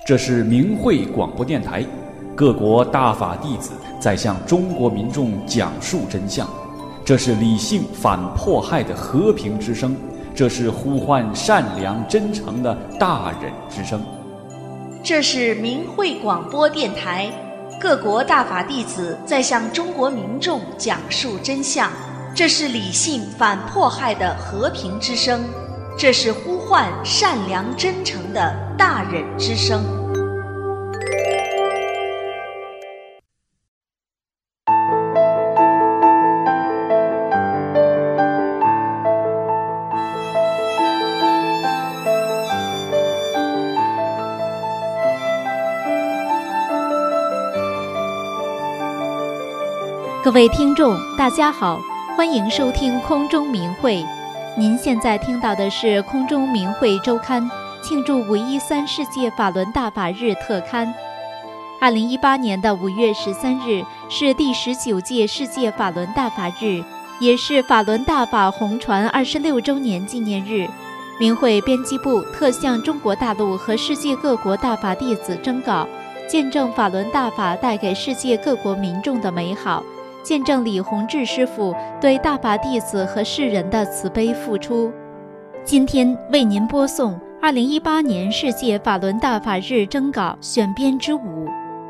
这是明慧广播电台，各国大法弟子在向中国民众讲述真相。这是理性反迫害的和平之声，这是呼唤善良真诚的大忍之声。 这是明慧广播电台，各国大法弟子在向中国民众讲述真相。这是理性反迫害的和平之声，这是呼唤善良真诚的大忍之声。 各位听众大家好，欢迎收听空中明慧。您现在听到的是空中明慧周刊庆祝513世界法轮大法日特刊。2018年的5月13日是第19届世界法轮大法日，也是法轮大法红传26周年纪念日。明慧编辑部特向中国大陆和世界各国大法弟子征稿，见证法轮大法带给世界各国民众的美好，见证李洪志师父对大法弟子和世人的慈悲付出。今天为您播送2018年世界法轮大法日征稿选编之5。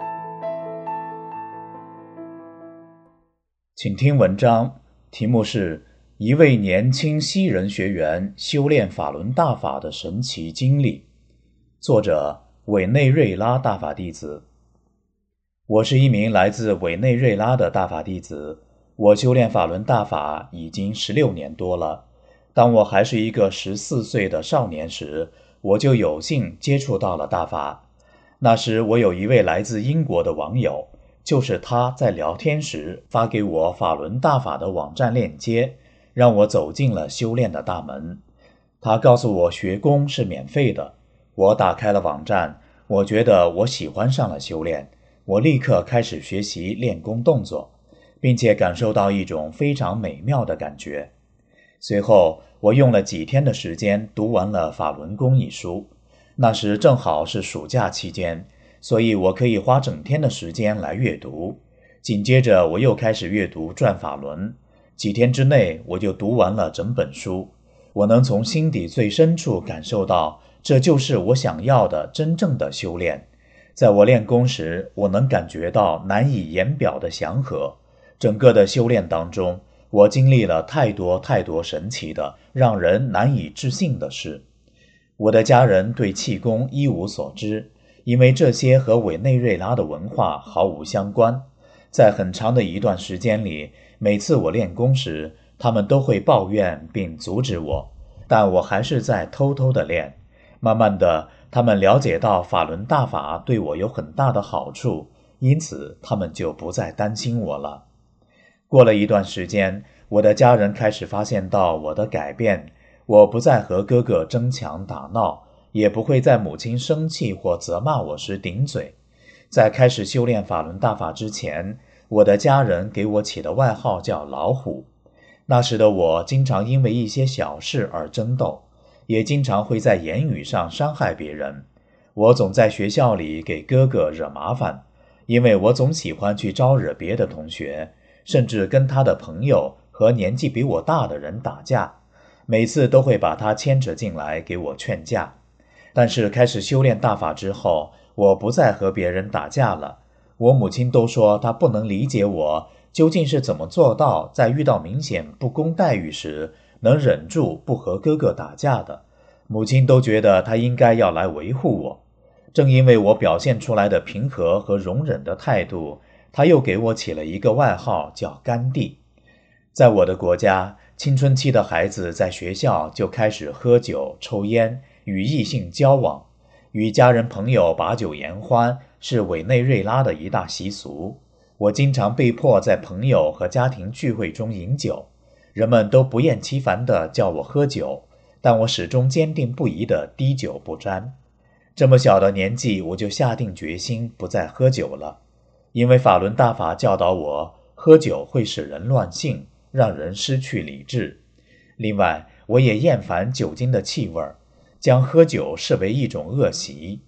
请听文章，题目是一位年轻西人学员修炼法轮大法的神奇经历，作者委内瑞拉大法弟子。我是一名来自委内瑞拉的大法弟子，我修炼法轮大法已经16年多了。当我还是一个14岁的少年时，我就有幸接触到了大法。那时我有一位来自英国的网友，就是他在聊天时发给我法轮大法的网站链接，让我走进了修炼的大门。他告诉我学功是免费的。我打开了网站，我觉得我喜欢上了修炼。我立刻开始学习练功动作，并且感受到一种非常美妙的感觉。随后我用了几天的时间读完了《法轮功》一书，那时正好是暑假期间，所以我可以花整天的时间来阅读。紧接着我又开始阅读《转法轮》，几天之内我就读完了整本书。我能从心底最深处感受到，这就是我想要的真正的修炼。在我练功时，我能感觉到难以言表的祥和。整个的修炼当中，我经历了太多神奇的、让人难以置信的事。我的家人对气功一无所知，因为这些和委内瑞拉的文化毫无相关。在很长的一段时间里，每次我练功时，他们都会抱怨并阻止我，但我还是在偷偷地练。慢慢的，他们了解到法轮大法对我有很大的好处，因此他们就不再担心我了。过了一段时间，我的家人开始发现到我的改变，我不再和哥哥争强打闹，也不会在母亲生气或责骂我时顶嘴。在开始修炼法轮大法之前，我的家人给我起的外号叫老虎。那时的我经常因为一些小事而争斗，也经常会在言语上伤害别人。我总在学校里给哥哥惹麻烦，因为我总喜欢去招惹别的同学，甚至跟他的朋友和年纪比我大的人打架，每次都会把他牵扯进来给我劝架。但是开始修炼大法之后，我不再和别人打架了。我母亲都说她不能理解我究竟是怎么做到在遇到明显不公待遇时能忍住不和哥哥打架的。母亲都觉得她应该要来维护我。正因为我表现出来的平和和容忍的态度，她又给我起了一个外号叫甘地。在我的国家，青春期的孩子在学校就开始喝酒、抽烟，与异性交往，与家人朋友把酒言欢，是委内瑞拉的一大习俗。我经常被迫在朋友和家庭聚会中饮酒，人们都不厌其烦地叫我喝酒，但我始终坚定不移地滴酒不沾。这么小的年纪，我就下定决心不再喝酒了，因为法轮大法教导我，喝酒会使人乱性，让人失去理智。另外，我也厌烦酒精的气味，将喝酒视为一种恶习。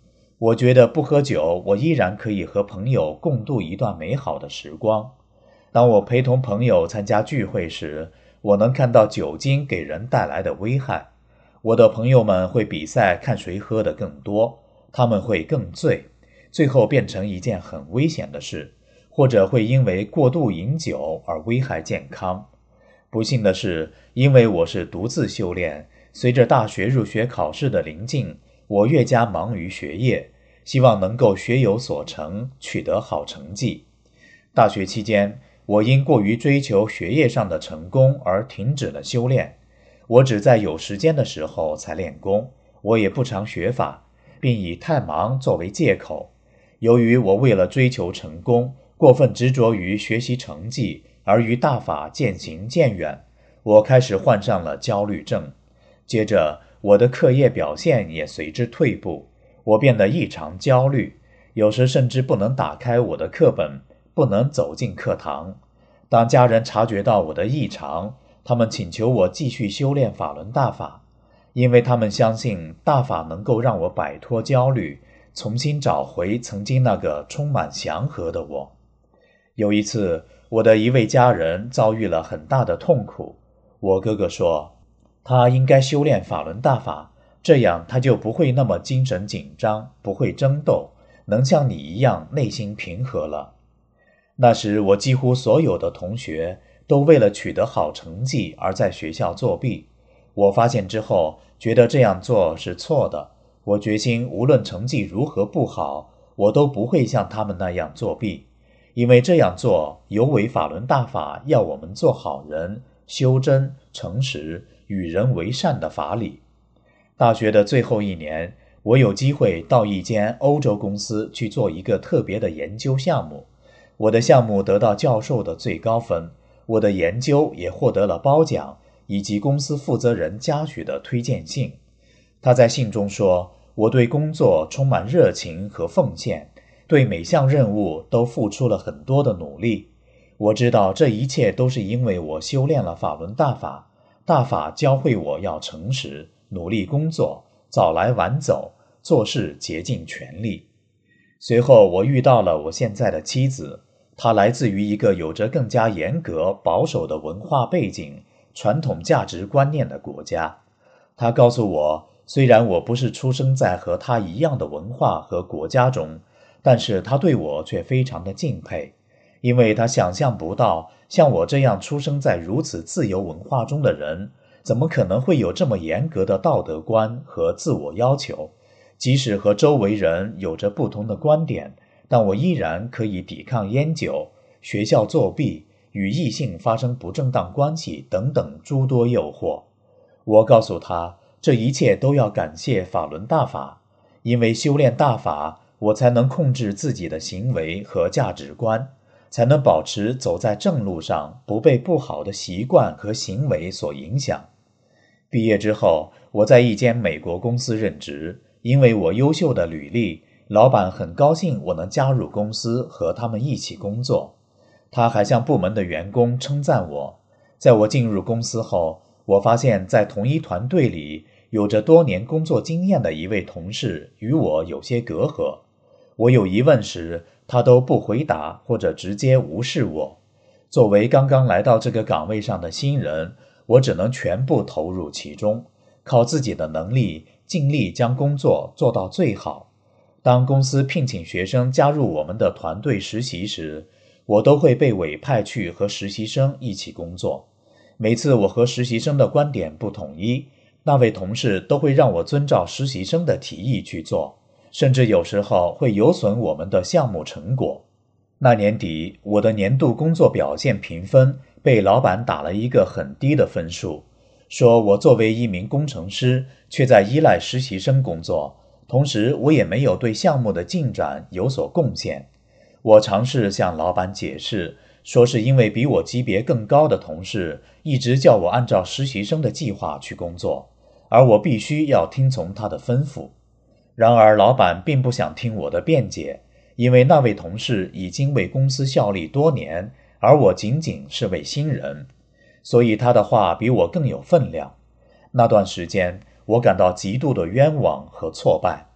我觉得不喝酒，我依然可以和朋友共度一段美好的时光。当我陪同朋友参加聚会时，我能看到酒精给人带来的危害。我的朋友们会比赛看谁喝得更多，他们会更醉，最后变成一件很危险的事，或者会因为过度饮酒而危害健康。不幸的是，因为我是独自修炼，随着大学入学考试的临近，我越加忙于学业，希望能够学有所成，取得好成绩。大学期间，我因过于追求学业上的成功而停止了修炼。我只在有时间的时候才练功，我也不常学法，并以太忙作为借口。由于我为了追求成功，过分执着于学习成绩，而与大法渐行渐远，我开始患上了焦虑症。接着，我的课业表现也随之退步，我变得异常焦虑，有时甚至不能打开我的课本，不能走进课堂。当家人察觉到我的异常，他们请求我继续修炼法轮大法，因为他们相信大法能够让我摆脱焦虑，重新找回曾经那个充满祥和的我。有一次，我的一位家人遭遇了很大的痛苦。我哥哥说，他应该修炼法轮大法，这样他就不会那么精神紧张，不会争斗，能像你一样内心平和了。那时我几乎所有的同学都为了取得好成绩而在学校作弊。我发现之后，觉得这样做是错的。我决心无论成绩如何不好，我都不会像他们那样作弊，因为这样做有违法轮大法要我们做好人、修真、诚实、与人为善的法理。大学的最后一年，我有机会到一间欧洲公司去做一个特别的研究项目。我的项目得到教授的最高分，我的研究也获得了褒奖，以及公司负责人嘉许的推荐信。他在信中说，我对工作充满热情和奉献，对每项任务都付出了很多的努力。我知道这一切都是因为我修炼了法轮大法，大法教会我要诚实，努力工作，早来晚走，做事竭尽全力。随后我遇到了我现在的妻子，她来自于一个有着更加严格保守的文化背景、传统价值观念的国家。她告诉我，虽然我不是出生在和她一样的文化和国家中，但是她对我却非常的敬佩，因为她想象不到像我这样出生在如此自由文化中的人，怎么可能会有这么严格的道德观和自我要求。即使和周围人有着不同的观点，但我依然可以抵抗烟酒、学校作弊、与异性发生不正当关系等等诸多诱惑。我告诉他，这一切都要感谢法轮大法，因为修炼大法，我才能控制自己的行为和价值观，才能保持走在正路上，不被不好的习惯和行为所影响。毕业之后，我在一间美国公司任职，因为我优秀的履历，老板很高兴我能加入公司和他们一起工作。他还向部门的员工称赞我。在我进入公司后，我发现在同一团队里，有着多年工作经验的一位同事与我有些隔阂。我有疑问时，他都不回答或者直接无视我。作为刚刚来到这个岗位上的新人，我只能全部投入其中，靠自己的能力尽力将工作做到最好。当公司聘请学生加入我们的团队实习时，我都会被委派去和实习生一起工作。每次我和实习生的观点不统一，那位同事都会让我遵照实习生的提议去做，甚至有时候会有损我们的项目成果。那年底，我的年度工作表现评分被老板打了一个很低的分数，说我作为一名工程师，却在依赖实习生工作，同时我也没有对项目的进展有所贡献。我尝试向老板解释，说是因为比我级别更高的同事一直叫我按照实习生的计划去工作，而我必须要听从他的吩咐。然而老板并不想听我的辩解，因为那位同事已经为公司效力多年，而我仅仅是位新人，所以他的话比我更有分量。那段时间，我感到极度的冤枉和挫败，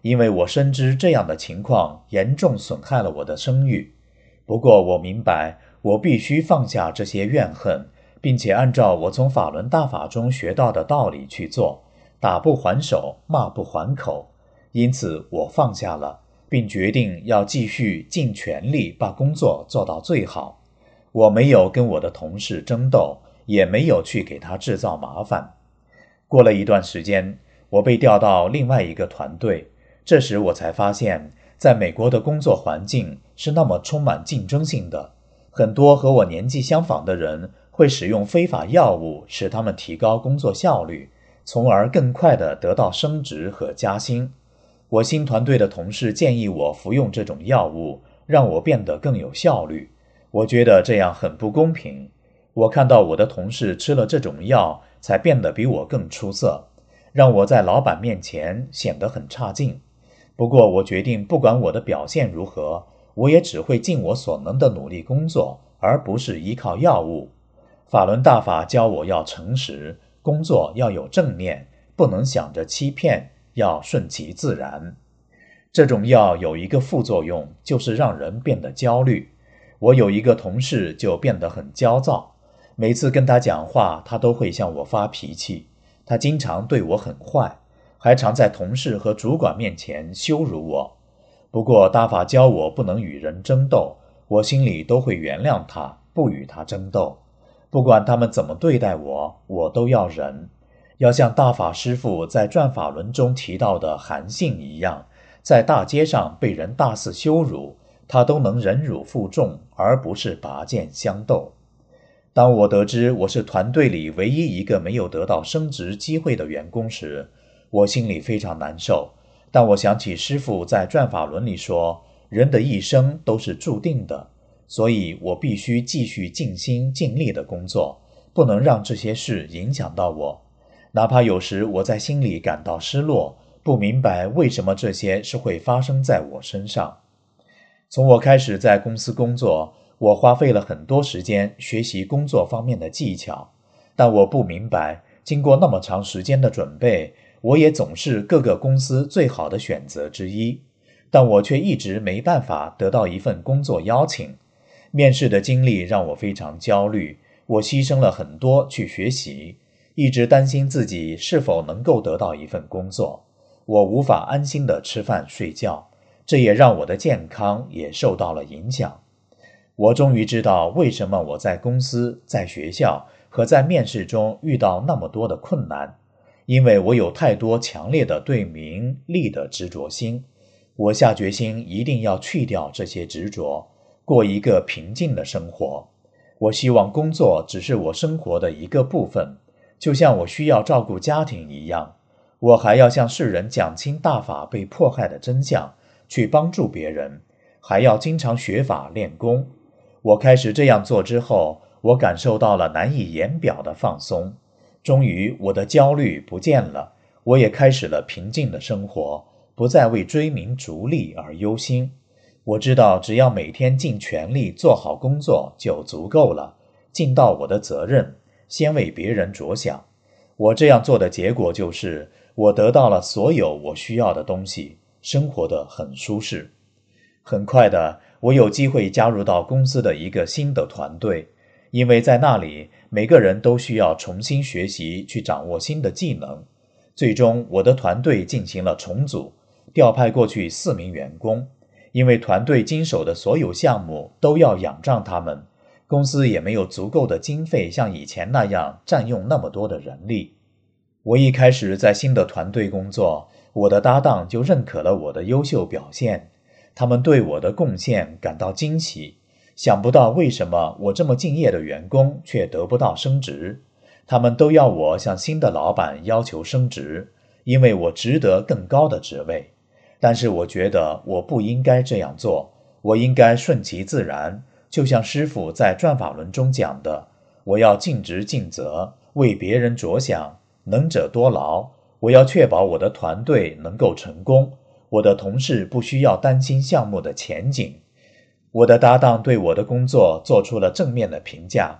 因为我深知这样的情况严重损害了我的声誉。不过我明白，我必须放下这些怨恨，并且按照我从法轮大法中学到的道理去做，打不还手，骂不还口。因此我放下了，并决定要继续尽全力把工作做到最好。我没有跟我的同事争斗，也没有去给他制造麻烦。过了一段时间，我被调到另外一个团队，这时我才发现，在美国的工作环境是那么充满竞争性的，很多和我年纪相仿的人会使用非法药物使他们提高工作效率，从而更快地得到升职和加薪。我新团队的同事建议我服用这种药物，让我变得更有效率。我觉得这样很不公平。我看到我的同事吃了这种药才变得比我更出色，让我在老板面前显得很差劲。不过我决定不管我的表现如何，我也只会尽我所能的努力工作，而不是依靠药物。法轮大法教我要诚实，工作要有正念，不能想着欺骗，要顺其自然。这种药有一个副作用，就是让人变得焦虑。我有一个同事就变得很焦躁，每次跟他讲话，他都会向我发脾气。他经常对我很坏，还常在同事和主管面前羞辱我。不过大法教我不能与人争斗，我心里都会原谅他，不与他争斗。不管他们怎么对待我，我都要忍。要像大法师父在转法轮中提到的韩信一样，在大街上被人大肆羞辱，他都能忍辱负重，而不是拔剑相斗。当我得知我是团队里唯一一个没有得到升职机会的员工时，我心里非常难受。但我想起师父在转法轮里说，人的一生都是注定的，所以我必须继续尽心尽力的工作，不能让这些事影响到我。哪怕有时我在心里感到失落，不明白为什么这些是会发生在我身上。从我开始在公司工作，我花费了很多时间学习工作方面的技巧，但我不明白，经过那么长时间的准备，我也总是各个公司最好的选择之一，但我却一直没办法得到一份工作邀请。面试的经历让我非常焦虑，我牺牲了很多去学习，一直担心自己是否能够得到一份工作。我无法安心地吃饭睡觉，这也让我的健康也受到了影响。我终于知道为什么我在公司、在学校和在面试中遇到那么多的困难，因为我有太多强烈的对名利的执着心。我下决心一定要去掉这些执着，过一个平静的生活。我希望工作只是我生活的一个部分，就像我需要照顾家庭一样。我还要向世人讲清大法被迫害的真相，去帮助别人，还要经常学法练功。我开始这样做之后，我感受到了难以言表的放松。终于我的焦虑不见了，我也开始了平静的生活，不再为追名逐利而忧心。我知道只要每天尽全力做好工作就足够了，尽到我的责任，先为别人着想。我这样做的结果就是，我得到了所有我需要的东西，生活得很舒适。很快的，我有机会加入到公司的一个新的团队，因为在那里，每个人都需要重新学习，去掌握新的技能。最终，我的团队进行了重组，调派过去4名员工。因为团队经手的所有项目都要仰仗他们，公司也没有足够的经费像以前那样占用那么多的人力。我一开始在新的团队工作，我的搭档就认可了我的优秀表现，他们对我的贡献感到惊奇，想不到为什么我这么敬业的员工却得不到升职。他们都要我向新的老板要求升职，因为我值得更高的职位。但是我觉得我不应该这样做，我应该顺其自然，就像师父在转法轮中讲的，我要尽职尽责，为别人着想，能者多劳。我要确保我的团队能够成功，我的同事不需要担心项目的前景。我的搭档对我的工作做出了正面的评价，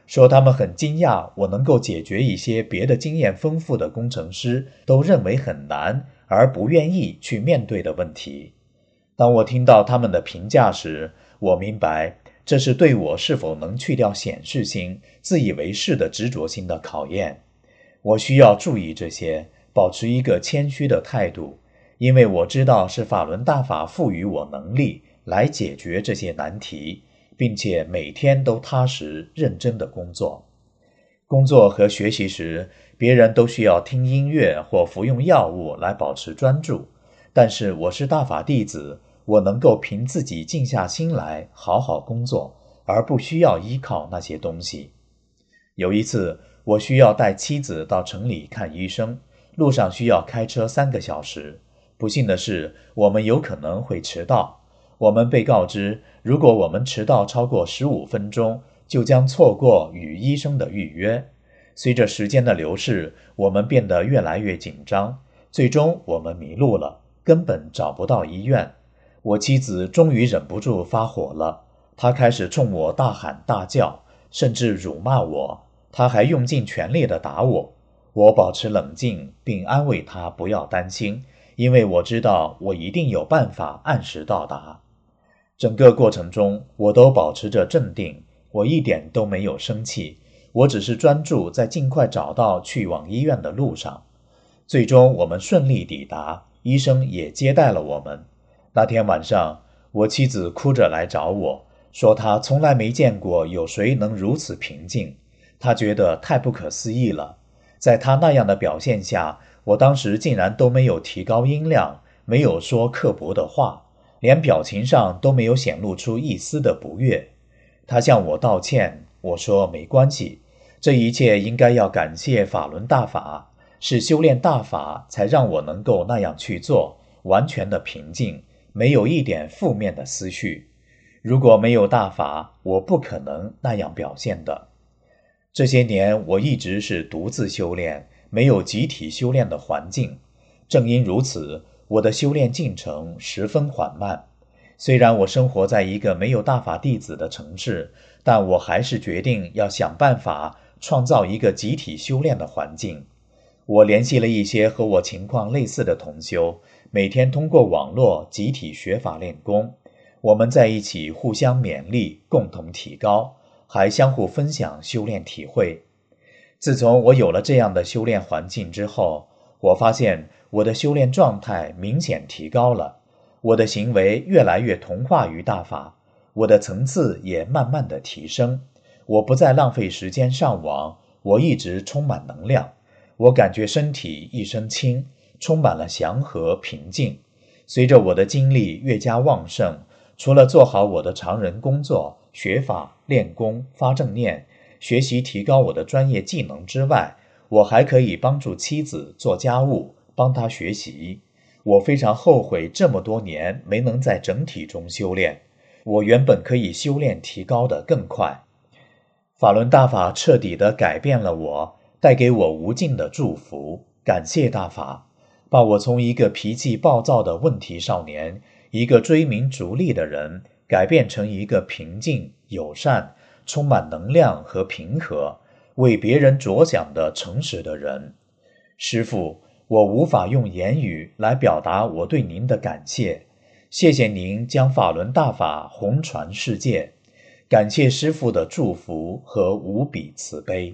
说他们很惊讶我能够解决一些别的经验丰富的工程师都认为很难而不愿意去面对的问题。当我听到他们的评价时，我明白这是对我是否能去掉显示心、自以为是的执着心的考验。我需要注意这些，保持一个谦虚的态度，因为我知道是法轮大法赋予我能力来解决这些难题，并且每天都踏实认真的工作。工作和学习时，别人都需要听音乐或服用药物来保持专注，但是我是大法弟子，我能够凭自己静下心来好好工作，而不需要依靠那些东西。有一次，我需要带妻子到城里看医生，路上需要开车3个小时。不幸的是，我们有可能会迟到。我们被告知，如果我们迟到超过15分钟，就将错过与医生的预约。随着时间的流逝，我们变得越来越紧张，最终我们迷路了，根本找不到医院。我妻子终于忍不住发火了，她开始冲我大喊大叫，甚至辱骂我，她还用尽全力地打我。我保持冷静，并安慰她不要担心，因为我知道我一定有办法按时到达。整个过程中，我都保持着镇定，我一点都没有生气，我只是专注在尽快找到去往医院的路上。最终我们顺利抵达，医生也接待了我们。那天晚上，我妻子哭着来找我，说她从来没见过有谁能如此平静，她觉得太不可思议了。在她那样的表现下，我当时竟然都没有提高音量，没有说刻薄的话，连表情上都没有显露出一丝的不悦。她向我道歉，我说没关系，这一切应该要感谢法轮大法，是修炼大法才让我能够那样去做，完全的平静，没有一点负面的思绪。如果没有大法，我不可能那样表现的。这些年我一直是独自修炼，没有集体修炼的环境。正因如此，我的修炼进程十分缓慢。虽然我生活在一个没有大法弟子的城市，但我还是决定要想办法创造一个集体修炼的环境。我联系了一些和我情况类似的同修，每天通过网络集体学法练功，我们在一起互相勉励，共同提高，还相互分享修炼体会。自从我有了这样的修炼环境之后，我发现我的修炼状态明显提高了，我的行为越来越同化于大法，我的层次也慢慢的提升。我不再浪费时间上网，我一直充满能量，我感觉身体一身轻，充满了祥和平静。随着我的精力越加旺盛，除了做好我的常人工作，学法、练功、发正念，学习提高我的专业技能之外，我还可以帮助妻子做家务，帮她学习。我非常后悔这么多年没能在整体中修炼，我原本可以修炼提高得更快。法轮大法彻底地改变了我，带给我无尽的祝福，感谢大法，把我从一个脾气暴躁的问题少年，一个追名逐利的人，改变成一个平静、友善、充满能量和平和，为别人着想的诚实的人。师父，我无法用言语来表达我对您的感谢，谢谢您将法轮大法红传世界，感谢师父的祝福和无比慈悲。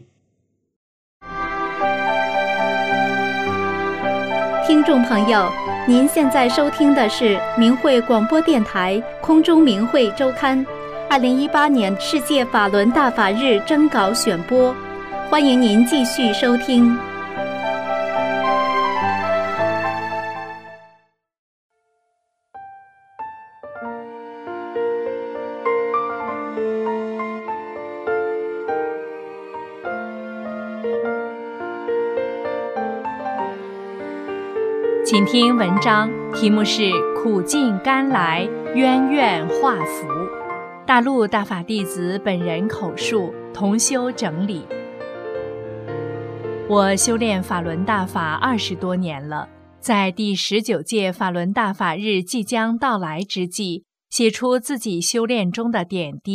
听众朋友，您现在收听的是明慧广播电台空中明慧周刊2018年世界法轮大法日征稿选播，欢迎您继续收听。 请听文章，题目是《苦尽甘来，冤怨化福》，大陆大法弟子本人口述，同修整理。我修炼法轮大法20多年了，在第19届法轮大法日即将到来之际，写出自己修炼中的点滴，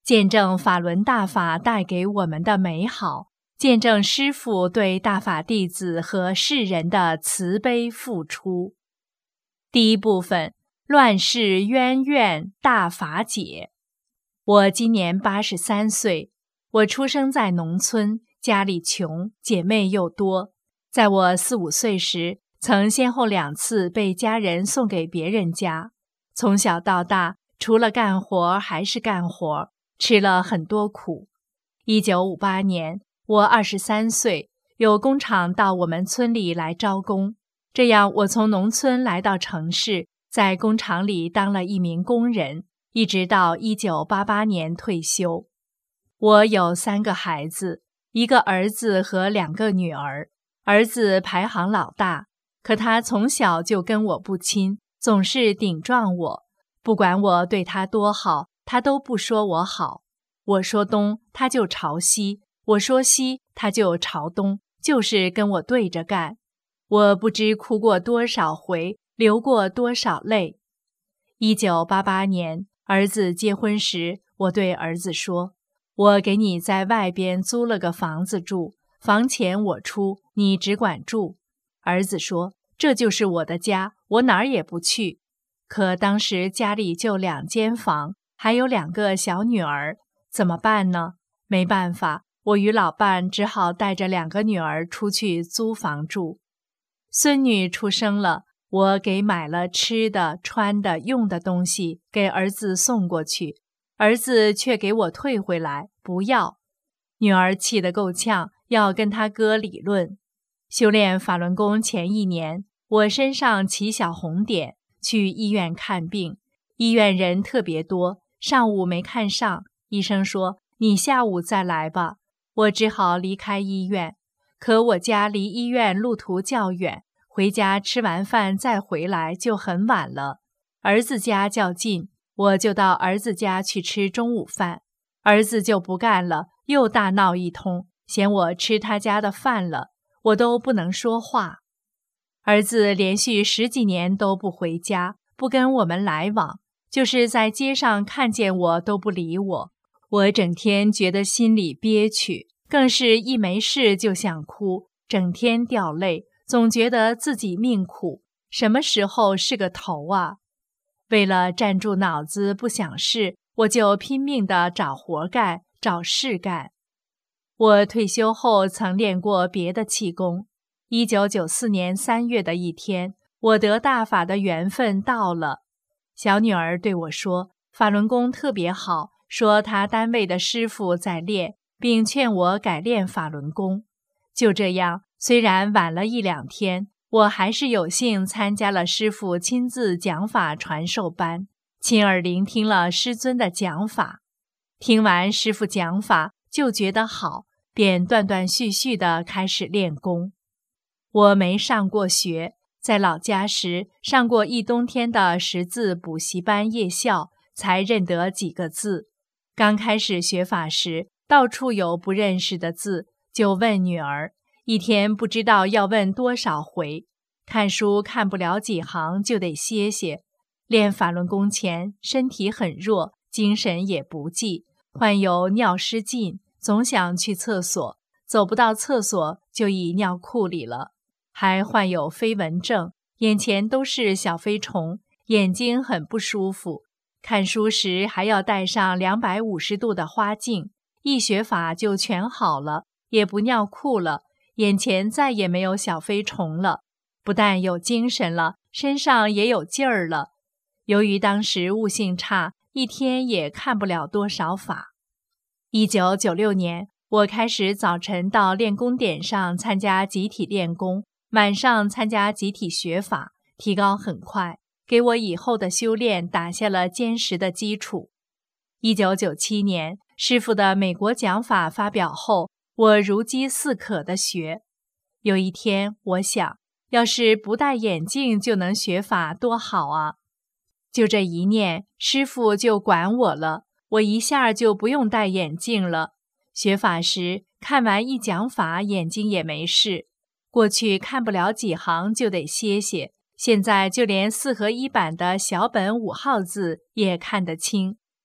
见证法轮大法带给我们的美好，见证师父对大法弟子和世人的慈悲付出。第一部分，乱世冤怨大法解。我今年83岁，我出生在农村，家里穷，姐妹又多。在我4、5岁时，曾先后2次被家人送给别人家。从小到大，除了干活还是干活，吃了很多苦。1958年，我23岁，有工厂到我们村里来招工，这样我从农村来到城市，在工厂里当了一名工人，一直到1988年退休。我有3个孩子，一个儿子和2个女儿。儿子排行老大，可他从小就跟我不亲，总是顶撞我，不管我对他多好，他都不说我好。我说东，他就朝西；我说西，他就朝东，就是跟我对着干。我不知哭过多少回，流过多少泪。1988年，儿子结婚时，我对儿子说：“我给你在外边租了个房子住，房钱我出，你只管住。”儿子说：“这就是我的家，我哪儿也不去。”可当时家里就2间房，还有2个小女儿，怎么办呢？没办法，我与老伴只好带着2个女儿出去租房住。孙女出生了，我给买了吃的、穿的、用的东西，给儿子送过去，儿子却给我退回来，不要。女儿气得够呛，要跟他哥理论。修炼法轮功前1年，我身上起小红点，去医院看病，医院人特别多，上午没看上，医生说你下午再来吧，我只好离开医院。可我家离医院路途较远，回家吃完饭再回来就很晚了。儿子家较近，我就到儿子家去吃中午饭。儿子就不干了，又大闹一通，嫌我吃他家的饭了，我都不能说话。儿子连续10几年都不回家，不跟我们来往，就是在街上看见我都不理我。我整天觉得心里憋屈，更是一没事就想哭，整天掉泪，总觉得自己命苦，什么时候是个头啊？为了站住脑子不想事，我就拼命地找活干，找事干。我退休后曾练过别的气功。1994年3月的一天，我得大法的缘分到了。小女儿对我说，法轮功特别好，说她单位的师傅在练，并劝我改练法轮功。就这样，虽然晚了1、2天，我还是有幸参加了师父亲自讲法传授班，亲耳聆听了师尊的讲法。听完师父讲法就觉得好，便断断续续地开始练功。我没上过学，在老家时上过一冬天的识字补习班夜校，才认得几个字。刚开始学法时，到处有不认识的字，就问女儿，一天不知道要问多少回。看书看不了几行就得歇歇。练法轮功前，身体很弱，精神也不济，患有尿失禁，总想去厕所，走不到厕所就已尿裤里了。还患有飞蚊症，眼前都是小飞虫，眼睛很不舒服。看书时还要戴上250度的花镜，一学法就全好了，也不尿裤了，眼前再也没有小飞虫了，不但有精神了，身上也有劲儿了。由于当时悟性差，一天也看不了多少法。1996年，我开始早晨到练功点上参加集体练功，晚上参加集体学法，提高很快，给我以后的修炼打下了坚实的基础。1997年，师父的美国讲法发表后，我如饥似渴地学。有一天，我想，要是不戴眼镜就能学法多好啊！就这一念，师父就管我了，我一下就不用戴眼镜了。学法时，看完一讲法，眼睛也没事。过去看不了几行就得歇歇，现在就连4合1版的小本5号字也看得清。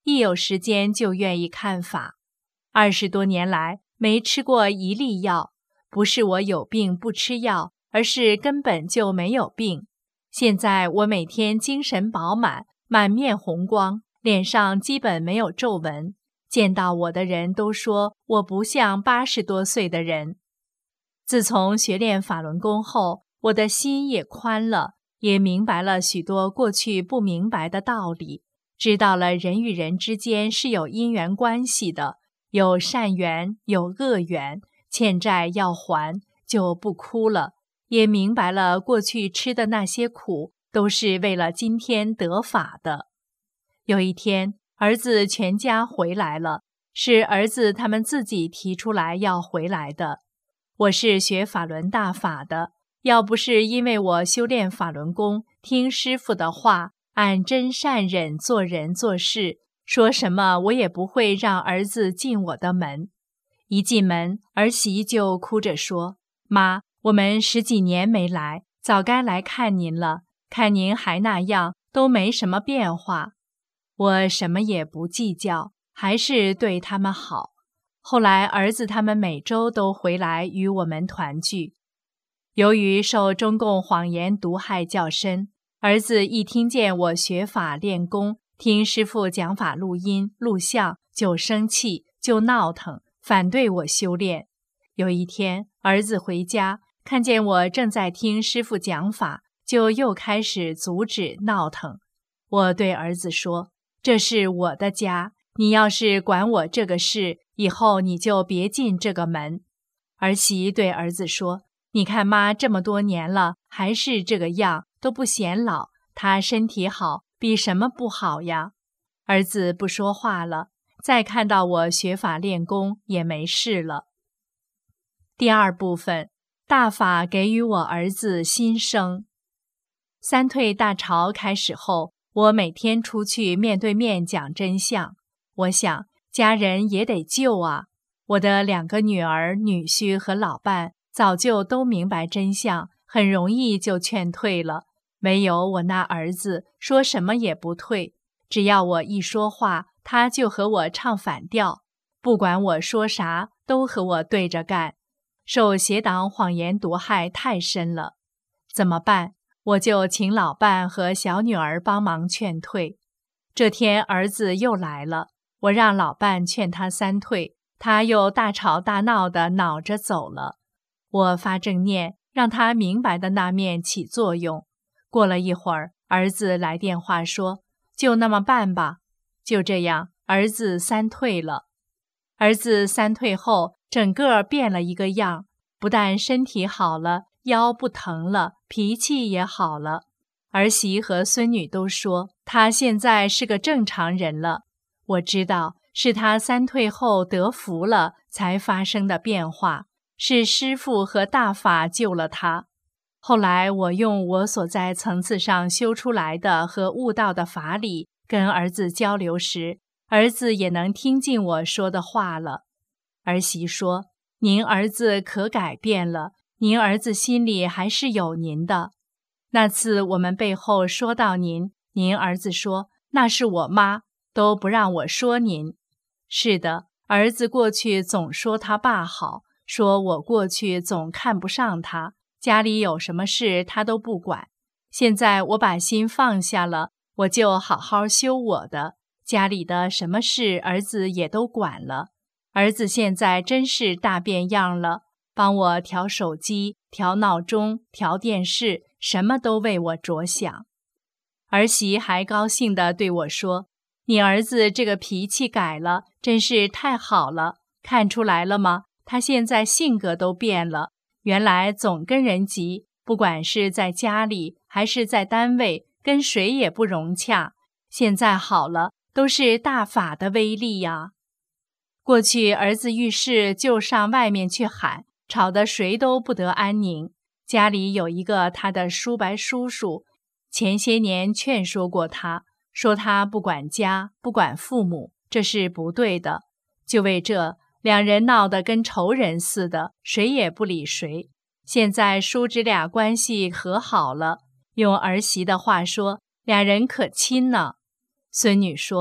一有时间就愿意看法。20多年来没吃过一粒药，不是我有病不吃药，而是根本就没有病。现在我每天精神饱满，满面红光，脸上基本没有皱纹，见到我的人都说我不像80多岁的人。自从学练法轮功后，我的心也宽了，也明白了许多过去不明白的道理，知道了人与人之间是有因缘关系的，有善缘，有恶缘，欠债要还，就不哭了。也明白了过去吃的那些苦，都是为了今天得法的。有一天，儿子全家回来了，是儿子他们自己提出来要回来的。我是学法轮大法的，要不是因为我修炼法轮功，听师父的话，按真善忍做人做事，说什么我也不会让儿子进我的门。一进门，儿媳就哭着说：“妈，我们10几年没来，早该来看您了，看您还那样，都没什么变化。”我什么也不计较，还是对他们好。后来儿子他们每周都回来与我们团聚。由于受中共谎言毒害较深，儿子一听见我学法练功，听师父讲法录音录像，就生气，就闹腾，反对我修炼。有一天，儿子回家，看见我正在听师父讲法，就又开始阻止闹腾。我对儿子说：“这是我的家，你要是管我这个事，以后你就别进这个门。”儿媳对儿子说：“你看妈这么多年了，还是这个样，都不显老，她身体好，比什么不好呀？”儿子不说话了，再看到我学法练功也没事了。第二部分，大法给予我儿子新生。三退大潮开始后，我每天出去面对面讲真相。我想，家人也得救啊。我的2个女儿、女婿和老伴早就都明白真相，很容易就劝退了。没有我那儿子，说什么也不退。只要我一说话，他就和我唱反调，不管我说啥，都和我对着干。受邪党谎言毒害太深了，怎么办？我就请老伴和小女儿帮忙劝退。这天儿子又来了，我让老伴劝他3退，他又大吵大闹的恼着走了。我发正念，让他明白的那面起作用。过了一会儿，儿子来电话说：“就那么办吧。”就这样，儿子3退了。儿子3退后，整个变了一个样，不但身体好了，腰不疼了，脾气也好了。儿媳和孙女都说他现在是个正常人了。我知道是他3退后得福了才发生的变化，是师父和大法救了他。后来我用我所在层次上修出来的和悟道的法理跟儿子交流时，儿子也能听进我说的话了。儿媳说：“您儿子可改变了，您儿子心里还是有您的。那次我们背后说到您，您儿子说那是我妈，都不让我说您。”是的，儿子过去总说他爸好，说我过去总看不上他，家里有什么事他都不管。现在我把心放下了，我就好好修我的，家里的什么事儿子也都管了。儿子现在真是大变样了，帮我调手机、调闹钟、调电视，什么都为我着想。儿媳还高兴地对我说：“你儿子这个脾气改了，真是太好了，看出来了吗？他现在性格都变了，原来总跟人急，不管是在家里还是在单位，跟谁也不融洽。现在好了，都是大法的威力呀。”过去儿子遇事就上外面去喊，吵得谁都不得安宁。家里有一个他的叔伯叔叔，前些年劝说过他，说他不管家，不管父母，这是不对的。就为这，2人闹得跟仇人似的，谁也不理谁。现在叔侄俩关系和好了，用儿媳的话说，2人可亲呢。孙女说：“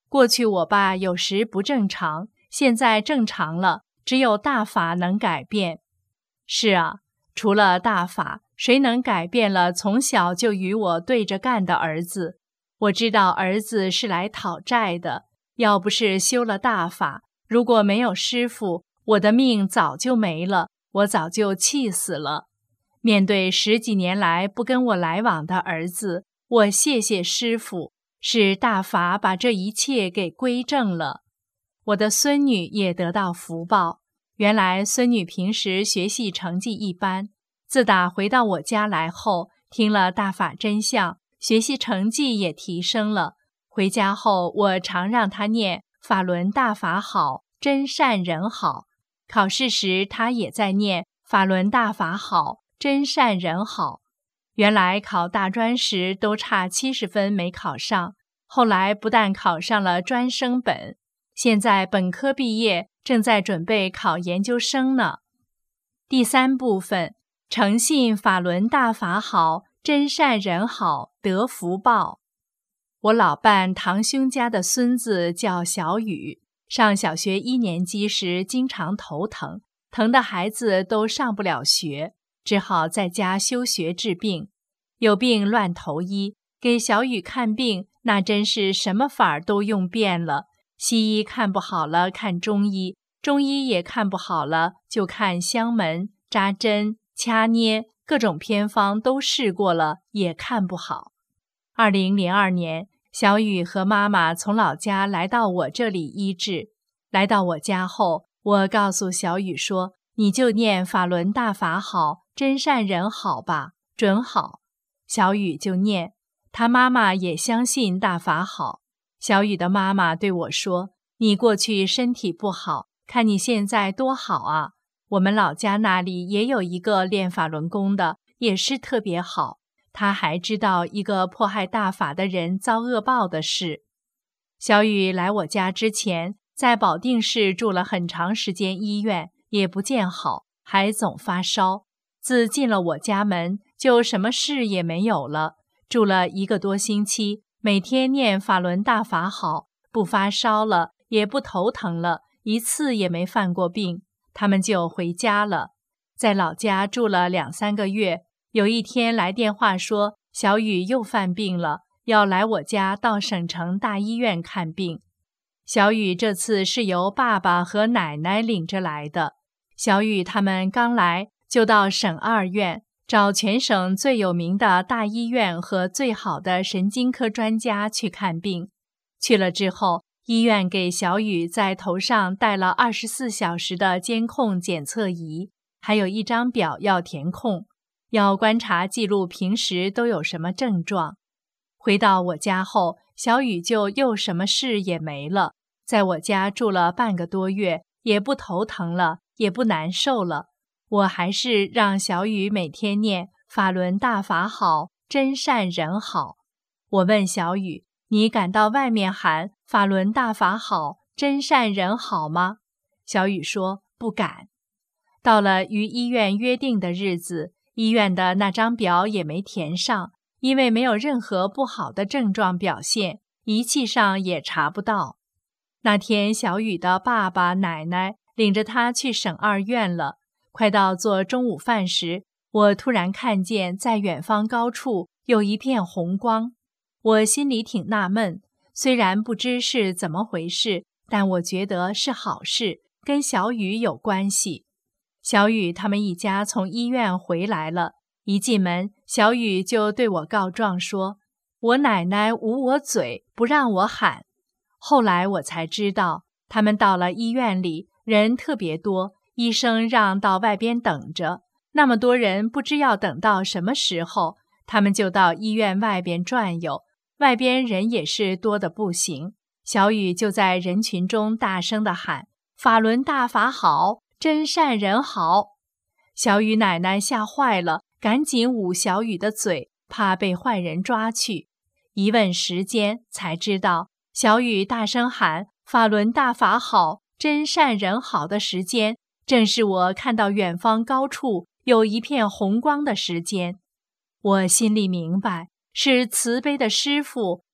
过去我爸有时不正常，现在正常了，只有大法能改变。是啊，除了大法，谁能改变了从小就与我对着干的儿子？我知道儿子是来讨债的，要不是修了大法，如果没有师父，我的命早就没了，我早就气死了。面对10几年来不跟我来往的儿子，我谢谢师父，是大法把这一切给归正了。我的孙女也得到福报，原来孙女平时学习成绩一般，自打回到我家来后，听了大法真相，学习成绩也提升了。回家后，我常让她念法轮大法好，真善人好。考试时，她也在念法轮大法好，真善人好。原来考大专时都差70分没考上，后来不但考上了专升本，现在本科毕业，正在准备考研究生呢。第3部分，诚信法轮大法好，真善人好，得福报。我老伴堂兄家的孙子叫小雨，上小学1年级时经常头疼，疼的孩子都上不了学，只好在家休学治病。有病乱投医，给小雨看病，那真是什么法儿都用遍了。西医看不好了，看中医，中医也看不好了，就看香门、扎针、掐捏，各种偏方都试过了，也看不好。2002年，小雨和妈妈从老家来到我这里医治。来到我家后，我告诉小雨说，你就念法轮大法好，真善人好吧，准好。小雨就念，他妈妈也相信大法好。小雨的妈妈对我说，你过去身体不好，看你现在多好啊。我们老家那里也有一个练法轮功的，也是特别好。他还知道一个迫害大法的人遭恶报的事。小雨来我家之前，在保定市住了很长时间医院，也不见好，还总发烧。自进了我家门，就什么事也没有了。住了1个多星期，每天念法轮大法好，不发烧了，也不头疼了，一次也没犯过病。他们就回家了。在老家住了2、3个月，有一天来电话说，小雨又犯病了，要来我家到省城大医院看病。小雨这次是由爸爸和奶奶领着来的。小雨他们刚来，就到省2院，找全省最有名的大医院和最好的神经科专家去看病。去了之后，医院给小雨在头上戴了24小时的监控检测仪，还有一张表要填空，要观察记录平时都有什么症状。回到我家后，小雨就又什么事也没了，在我家住了半个多月，也不头疼了，也不难受了。我还是让小雨每天念法轮大法好，真善人好。我问小雨，你敢到外面喊法轮大法好，真善人好吗？小雨说不敢。到了与医院约定的日子，医院的那张表也没填上，因为没有任何不好的症状表现，仪器上也查不到。那天小雨的爸爸奶奶领着他去省2院了。快到做中午饭时，我突然看见在远方高处有一片红光。我心里挺纳闷，虽然不知是怎么回事，但我觉得是好事，跟小雨有关系。小雨他们一家从医院回来了，一进门，小雨就对我告状说，我奶奶捂我嘴，不让我喊。后来我才知道，他们到了医院里，人特别多，医生让到外边等着，那么多人不知要等到什么时候，他们就到医院外边转悠，外边人也是多得不行。小雨就在人群中大声地喊，法轮大法好，真善人好。小雨奶奶吓坏了，赶紧捂小雨的嘴，怕被坏人抓去。一问时间，才知道小雨大声喊法轮大法好，真善人好的时间，正是我看到远方高处有一片红光的时间。我心里明白，是慈悲的师父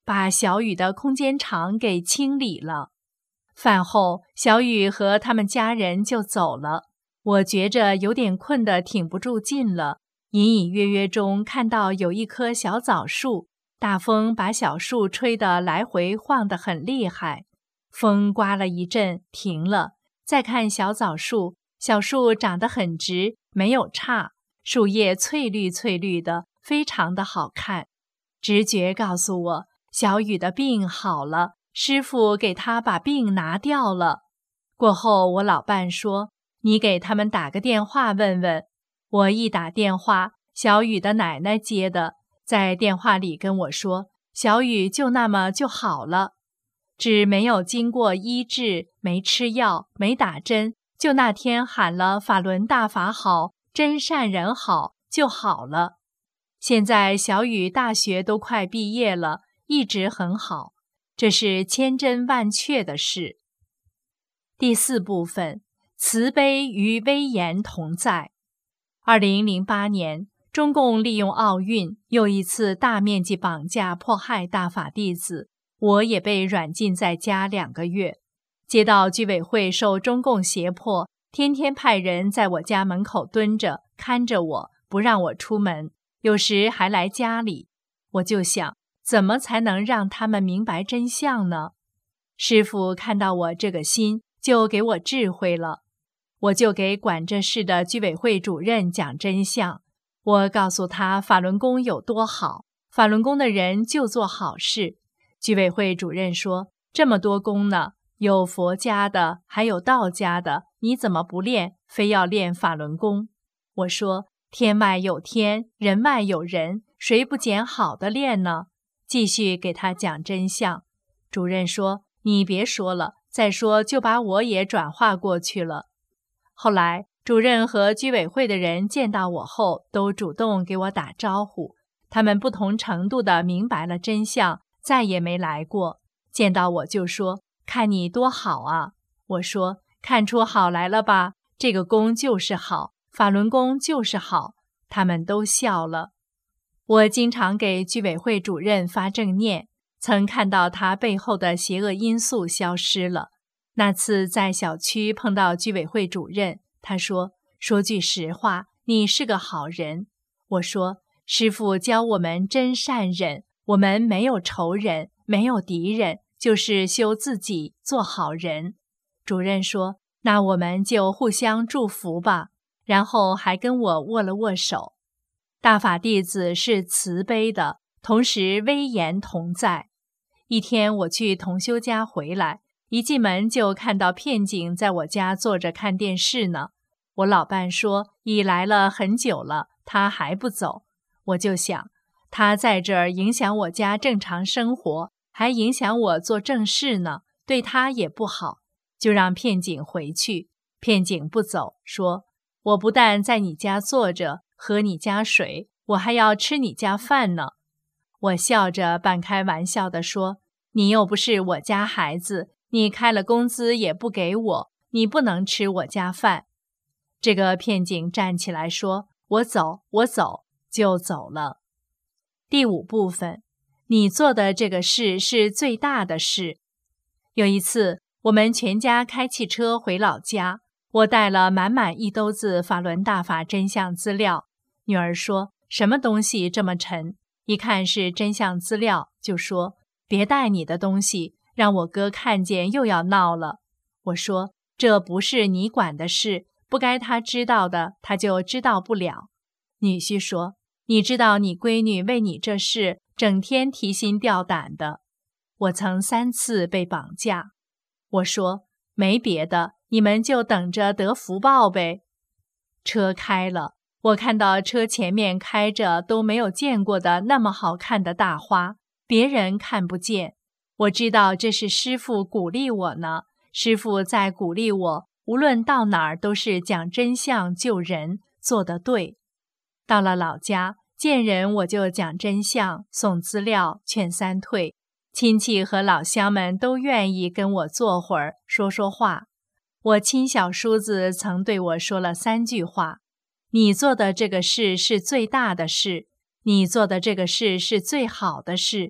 把小雨的空间场给清理了。饭后，小雨和他们家人就走了。我觉着有点困得挺不住劲了，隐隐约约中看到有一棵小枣树，大风把小树吹得来回晃得很厉害。风刮了一阵，停了。再看小枣树，小树长得很直，没有杈，树叶翠绿翠绿的，非常的好看。直觉告诉我，小雨的病好了，师傅给他把病拿掉了。过后，我老伴说，你给他们打个电话问问。我一打电话，小雨的奶奶接的，在电话里跟我说，小雨就那么就好了，只没有经过医治，没吃药，没打针，就那天喊了法轮大法好，真善人好，就好了。现在小雨大学都快毕业了，一直很好，这是千真万确的事。第4部分，慈悲与威严同在。2008年，中共利用奥运又一次大面积绑架迫害大法弟子，我也被软禁在家2个月。街道居委会受中共胁迫，天天派人在我家门口蹲着，看着我，不让我出门，有时还来家里。我就想，怎么才能让他们明白真相呢？师父看到我这个心，就给我智慧了。我就给管这事的居委会主任讲真相。我告诉他法轮功有多好，法轮功的人就做好事。居委会主任说，这么多功呢，有佛家的，还有道家的，你怎么不练，非要练法轮功？我说，天外有天，人外有人，谁不捡好的练呢？继续给他讲真相。主任说，你别说了，再说就把我也转化过去了。后来主任和居委会的人见到我后，都主动给我打招呼，他们不同程度地明白了真相，再也没来过。见到我就说，看你多好啊。我说，看出好来了吧，这个功就是好，法轮功就是好。他们都笑了。我经常给居委会主任发正念，曾看到他背后的邪恶因素消失了。那次在小区碰到居委会主任，他说，说句实话，你是个好人。我说，师父教我们真善忍，我们没有仇人，没有敌人，就是修自己，做好人。主任说，那我们就互相祝福吧，然后还跟我握了握手。大法弟子是慈悲的，同时威严同在。一天我去同修家回来，一进门就看到片警在我家坐着看电视呢。我老伴说，已来了很久了，他还不走。我就想，他在这儿影响我家正常生活，还影响我做正事呢，对他也不好，就让片警回去。片警不走，说，我不但在你家坐着，喝你家水，我还要吃你家饭呢。我笑着半开玩笑地说，你又不是我家孩子，你开了工资也不给我，你不能吃我家饭。这个片警站起来说，我走，我走，就走了。第5部分，你做的这个事是最大的事。有一次，我们全家开汽车回老家，我带了满满一兜子法轮大法真相资料。女儿说，什么东西这么沉？一看是真相资料，就说，别带你的东西，让我哥看见又要闹了。我说，这不是你管的事，不该他知道的，他就知道不了。女婿说，你知道你闺女为你这事，整天提心吊胆的。我曾3次被绑架。我说，没别的，你们就等着得福报呗。车开了，我看到车前面开着都没有见过的那么好看的大花，别人看不见。我知道这是师父鼓励我呢，师父在鼓励我，无论到哪儿都是讲真相救人，做得对。到了老家，见人我就讲真相，送资料，劝3退。亲戚和老乡们都愿意跟我坐会儿，说说话。我亲小叔子曾对我说了3句话，你做的这个事是最大的事，你做的这个事是最好的事，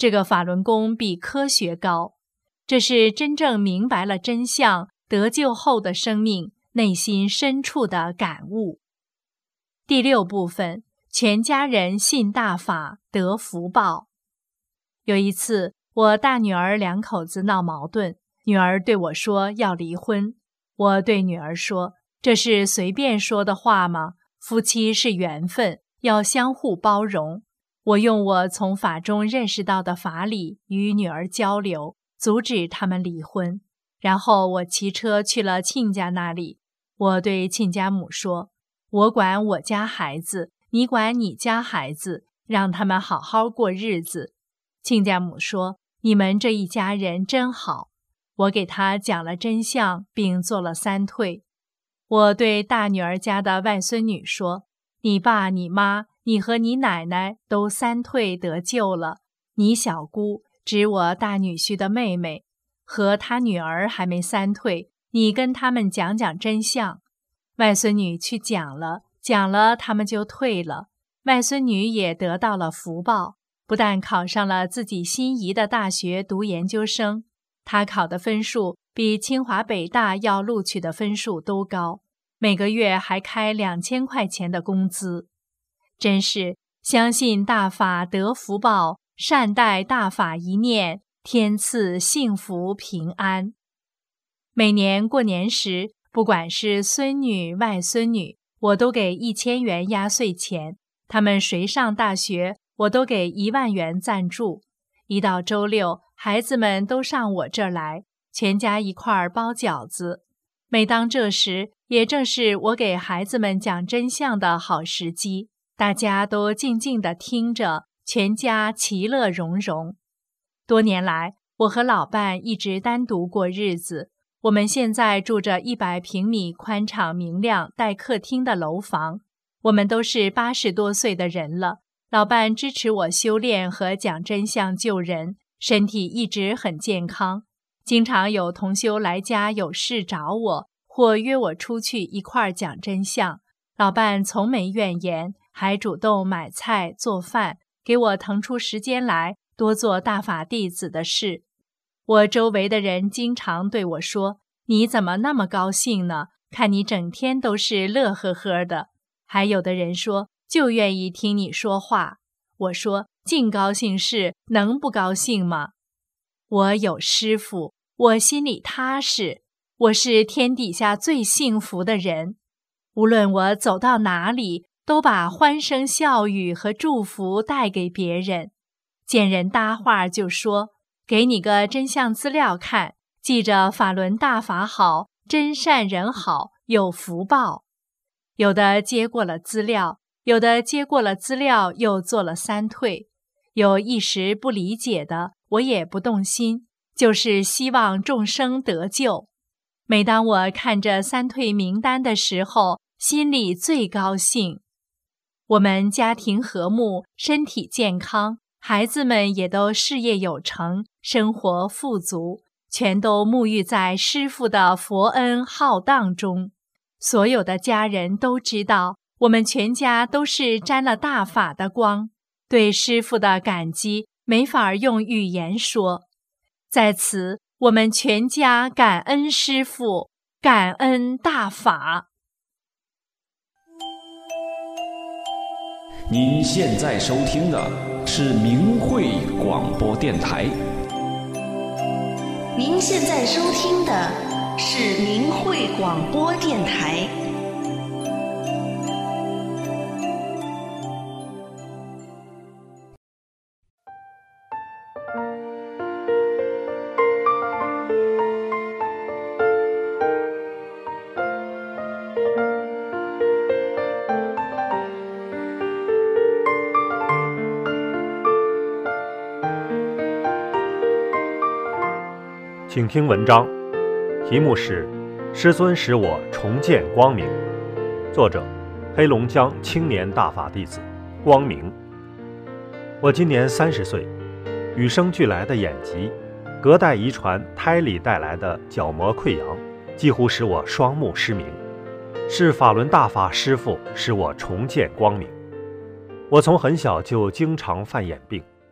这个法轮功比科学高，这是真正明白了真相，得救后的生命内心深处的感悟。第6部分，全家人信大法得福报。有一次，我大女儿2口子闹矛盾，女儿对我说要离婚。我对女儿说，这是随便说的话吗？夫妻是缘分，要相互包容。我用我从法中认识到的法理与女儿交流，阻止他们离婚。然后我骑车去了亲家那里，我对亲家母说，我管我家孩子，你管你家孩子，让他们好好过日子。亲家母说，你们这一家人真好。我给他讲了真相，并做了3退。我对大女儿家的外孙女说，你爸你妈你和你奶奶都3退得救了，你小姑指我大女婿的妹妹和她女儿还没3退，你跟他们讲讲真相。外孙女去讲了，他们就退了。外孙女也得到了福报，不但考上了自己心仪的大学读研究生，她考的分数比清华北大要录取的分数都高，每个月还开2000块钱的工资。真是相信大法得福报，善待大法一念，天赐幸福平安。每年过年时，不管是孙女外孙女，我都给1000元压岁钱，他们谁上大学，我都给1万元赞助。一到周6，孩子们都上我这儿来，全家一块儿包饺子。每当这时，也正是我给孩子们讲真相的好时机，大家都静静地听着，全家其乐融融。多年来，我和老伴一直单独过日子。我们现在住着100平米宽敞明亮带客厅的楼房。我们都是80多岁的人了，老伴支持我修炼和讲真相救人，身体一直很健康。经常有同修来家有事找我，或约我出去一块儿讲真相。老伴从没怨言，还主动买菜做饭，给我腾出时间来多做大法弟子的事。我周围的人经常对我说，你怎么那么高兴呢？看你整天都是乐呵呵的。还有的人说，就愿意听你说话。我说，净高兴事，能不高兴吗？我有师父，我心里踏实，我是天底下最幸福的人。无论我走到哪里，都把欢声笑语和祝福带给别人。见人搭话就说，给你个真相资料看，记着法轮大法好，真善人好，有福报。有的接过了资料，有的接过了资料又做了3退。有一时不理解的，我也不动心，就是希望众生得救。每当我看着3退名单的时候，心里最高兴。我们家庭和睦，身体健康，孩子们也都事业有成，生活富足，全都沐浴在师父的佛恩浩荡中。所有的家人都知道，我们全家都是沾了大法的光，对师父的感激没法用语言说。在此，我们全家感恩师父，感恩大法。 您现在收听的是明慧广播电台。 您现在收听的是明慧广播电台。 请听文章，题目是《师尊使我重见光明》，作者黑龙江青年大法弟子光明。我今年30岁，与生俱来的眼疾，隔代遗传胎里带来的角膜溃疡，几乎使我双目失明。是法轮大法师父使我重见光明。我从很小就经常犯眼病，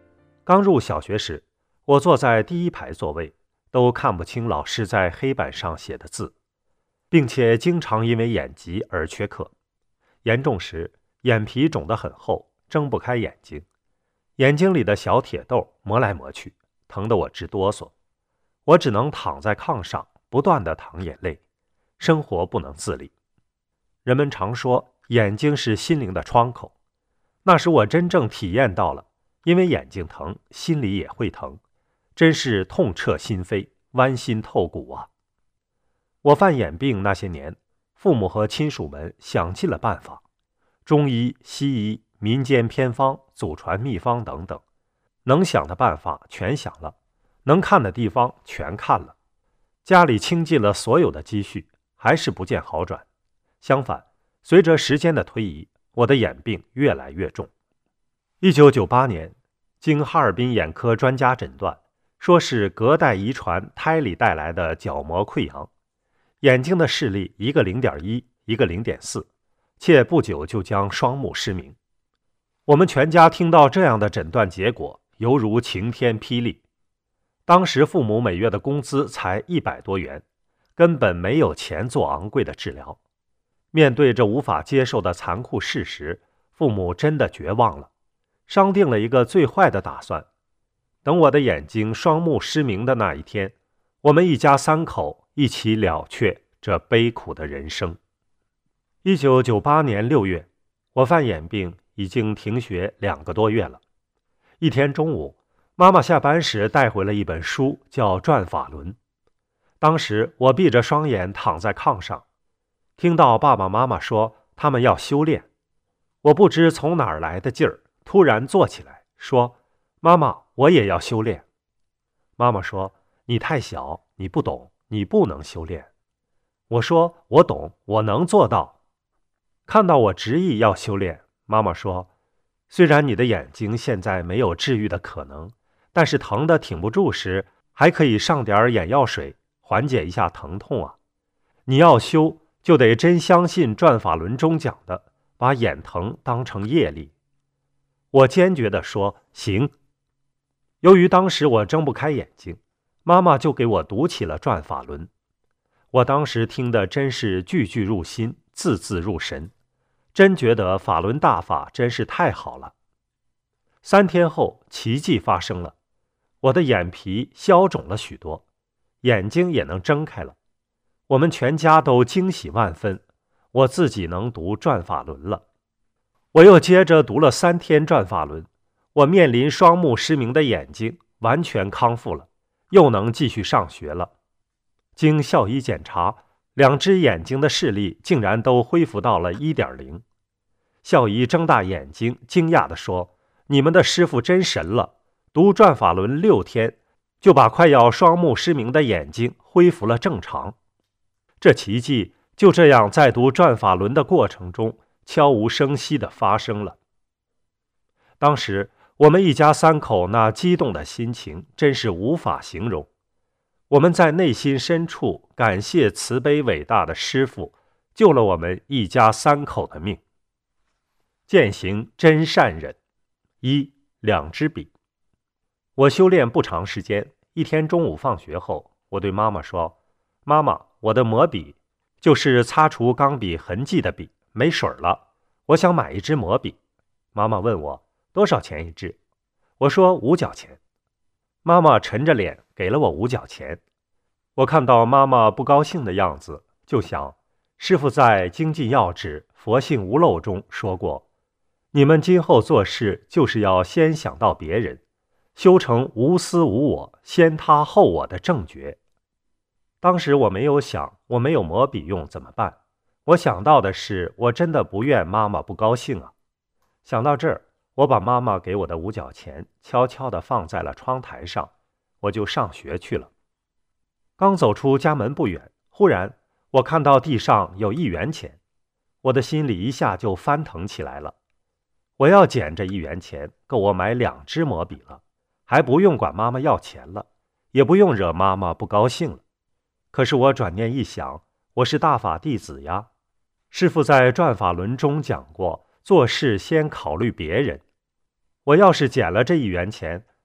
刚入小学时，我坐在第一排座位，都看不清老师在黑板上写的字，并且经常因为眼疾而缺课。严重时，眼皮肿得很厚，睁不开眼睛，眼睛里的小铁豆磨来磨去，疼得我直哆嗦。我只能躺在炕上，不断地淌眼泪，生活不能自理。人们常说眼睛是心灵的窗口，那时我真正体验到了，因为眼睛疼，心里也会疼，真是痛彻心扉，剜心透骨啊！我犯眼病那些年，父母和亲属们想尽了办法，中医、西医、民间偏方、祖传秘方等等，能想的办法全想了，能看的地方全看了，家里倾尽了所有的积蓄，还是不见好转。相反，随着时间的推移，我的眼病越来越重。1998年，经哈尔滨眼科专家诊断，说是隔代遗传胎里带来的角膜溃疡，眼睛的视力一个 0.1， 一个 0.4， 且不久就将双目失明。我们全家听到这样的诊断结果，犹如晴天霹雳。当时父母每月的工资才100多元，根本没有钱做昂贵的治疗。面对这无法接受的残酷事实，父母真的绝望了，商定了一个最坏的打算。等我的眼睛双目失明的那一天，我们一家3口一起了却这悲苦的人生。1998年6月，我犯眼病已经停学2个多月了。一天中午，妈妈下班时带回了一本书，叫《转法轮》。当时我闭着双眼躺在炕上，听到爸爸妈妈说他们要修炼，我不知从哪儿来的劲儿，突然坐起来说：“妈妈，我也要修炼。”妈妈说：“你太小，你不懂，你不能修炼。”我说：“我懂，我能做到。”看到我执意要修炼，妈妈说：“虽然你的眼睛现在没有治愈的可能，但是疼得挺不住时，还可以上点眼药水，缓解一下疼痛啊。你要修，就得真相信《转法轮》中讲的，把眼疼当成业力。”我坚决地说：“行。”由于当时我睁不开眼睛，妈妈就给我读起了《转法轮》。我当时听的真是句句入心，字字入神，真觉得法轮大法真是太好了。3天后，奇迹发生了，我的眼皮消肿了许多，眼睛也能睁开了。我们全家都惊喜万分，我自己能读《转法轮》了。我又接着读了3天《转法轮》，我面临双目失明的眼睛完全康复了，又能继续上学了。经校医检查，2只眼睛的视力竟然都恢复到了 1.0。校医睁大眼睛惊讶地说：“你们的师傅真神了，读《转法轮》6天，就把快要双目失明的眼睛恢复了正常。”这奇迹就这样在读《转法轮》的过程中悄无声息地发生了。当时我们一家3口那激动的心情真是无法形容。我们在内心深处感谢慈悲伟大的师父，救了我们一家3口的命。践行真善忍。1. 2支笔。我修炼不长时间，一天中午放学后，我对妈妈说：“妈妈，我的磨笔，就是擦除钢笔痕迹的笔，没水了，我想买一支磨笔。”妈妈问我多少钱一支，我说5角钱。妈妈沉着脸给了我5角钱。我看到妈妈不高兴的样子，就想，师父在《精进要旨佛性无漏》中说过，你们今后做事就是要先想到别人，修成无私无我，先他后我的正觉。当时我没有想我没有磨笔用怎么办，我想到的是我真的不愿妈妈不高兴啊。想到这儿，我把妈妈给我的5角钱悄悄地放在了窗台上，我就上学去了。刚走出家门不远，忽然我看到地上有1元钱，我的心里一下就翻腾起来了。我要捡这1元钱，够我买2支磨笔了，还不用管妈妈要钱了，也不用惹妈妈不高兴了。可是我转念一想，我是大法弟子呀，师父在《转法轮》中讲过，做事先考虑别人。我要是捡了这1元钱，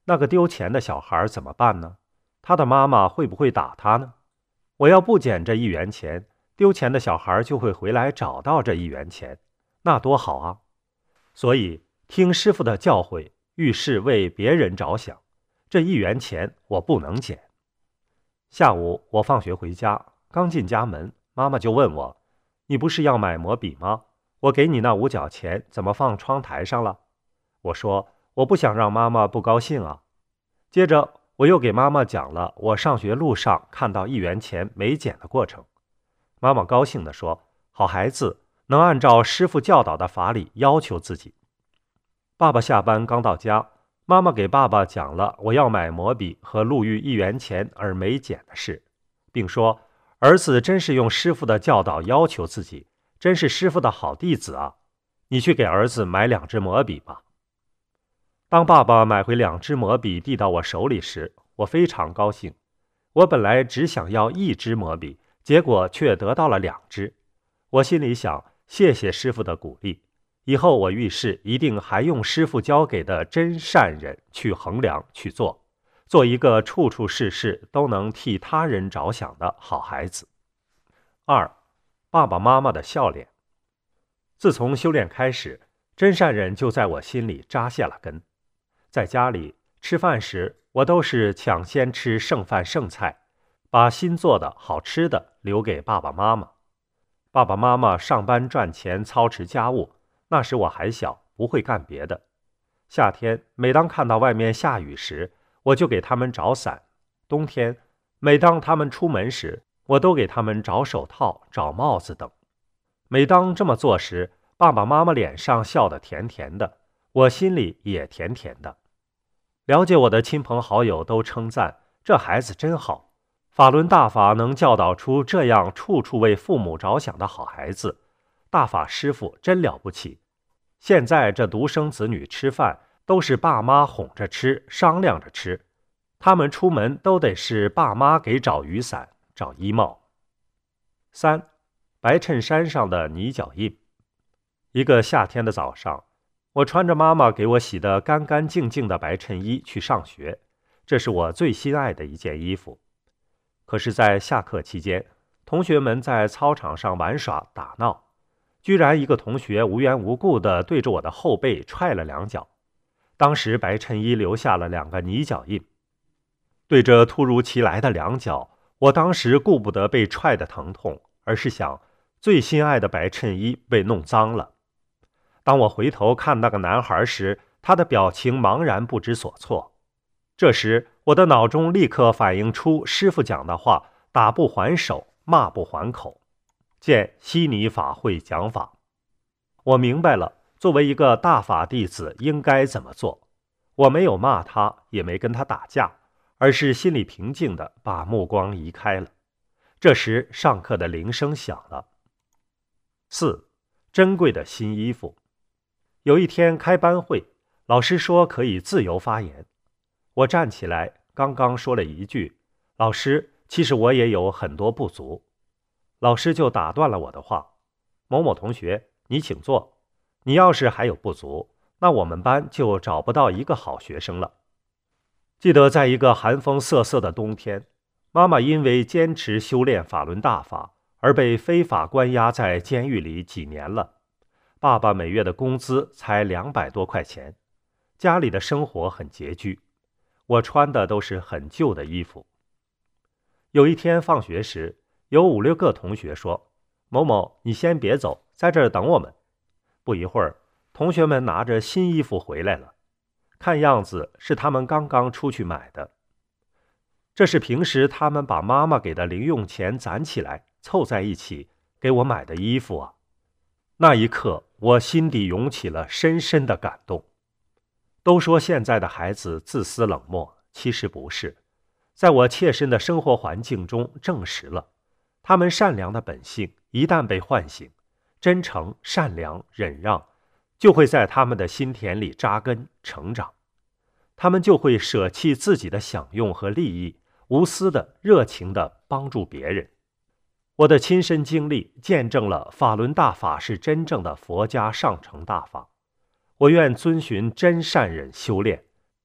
那个丢钱的小孩怎么办呢？他的妈妈会不会打他呢？我要不捡这1元钱，丢钱的小孩就会回来找到这1元钱，那多好啊！所以听师傅的教诲，遇事为别人着想，这1元钱我不能捡。下午我放学回家，刚进家门，妈妈就问我，你不是要买磨笔吗？我给你那5角钱怎么放窗台上了？我说我不想让妈妈不高兴啊。接着我又给妈妈讲了我上学路上看到1元钱没捡的过程。妈妈高兴地说，好孩子，能按照师傅教导的法理要求自己。爸爸下班刚到家，妈妈给爸爸讲了我要买磨笔和路遇1元钱而没捡的事，并说儿子真是用师傅的教导要求自己，真是师傅的好弟子啊！你去给儿子买2支磨笔吧。当爸爸买回2支磨笔递到我手里时，我非常高兴。我本来只想要1支磨笔，结果却得到了2支。我心里想，谢谢师傅的鼓励，以后我遇事一定还用师傅教给的真善忍去衡量去做，做一个处处事事都能替他人着想的好孩子。2. 爸爸妈妈的笑脸。自从修炼开始，真善忍就在我心里扎下了根。在家里吃饭时，我都是抢先吃剩饭剩菜，把新做的好吃的留给爸爸妈妈。爸爸妈妈上班赚钱操持家务，那时我还小，不会干别的。夏天每当看到外面下雨时，我就给他们找伞；冬天每当他们出门时，我都给他们找手套、找帽子等。每当这么做时，爸爸妈妈脸上笑得甜甜的，我心里也甜甜的。了解我的亲朋好友都称赞这孩子真好，法轮大法能教导出这样处处为父母着想的好孩子，大法师父真了不起。现在这独生子女吃饭都是爸妈哄着吃，商量着吃，他们出门都得是爸妈给找雨伞、找衣帽。3. 白衬衫上的泥脚印。一个夏天的早上，我穿着妈妈给我洗得干干净净的白衬衣去上学，这是我最心爱的一件衣服。可是在下课期间，同学们在操场上玩耍打闹，居然一个同学无缘无故地对着我的后背踹了2脚，当时白衬衣留下了2个泥脚印。对着突如其来的2脚，我当时顾不得被踹的疼痛，而是想最心爱的白衬衣被弄脏了。当我回头看那个男孩时，他的表情茫然不知所措。这时我的脑中立刻反映出师父讲的话，打不还手，骂不还口，见悉尼法会讲法。我明白了作为一个大法弟子应该怎么做。我没有骂他，也没跟他打架，而是心里平静地把目光移开了。这时上课的铃声响了。4. 珍贵的新衣服。有一天开班会，老师说可以自由发言。我站起来，刚刚说了一句，老师，其实我也有很多不足。老师就打断了我的话，某某同学，你请坐，你要是还有不足，那我们班就找不到一个好学生了。记得在一个寒风瑟瑟的冬天，妈妈因为坚持修炼法轮大法而被非法关押在监狱里几年了。爸爸每月的工资才200多块钱，家里的生活很拮据，我穿的都是很旧的衣服。有一天放学时，有5、6个同学说，某某，你先别走，在这儿等我们。不一会儿，同学们拿着新衣服回来了，看样子是他们刚刚出去买的。这是平时他们把妈妈给的零用钱攒起来，凑在一起给我买的衣服啊。那一刻，我心底涌起了深深的感动。都说现在的孩子自私冷漠，其实不是。在我切身的生活环境中证实了，他们善良的本性一旦被唤醒，真诚、善良、忍让就会在他们的心田里扎根成长。他们就会舍弃自己的享用和利益，无私的、热情的帮助别人。我的亲身经历见证了法轮大法是真正的佛家上乘大法。我愿遵循真善忍修炼，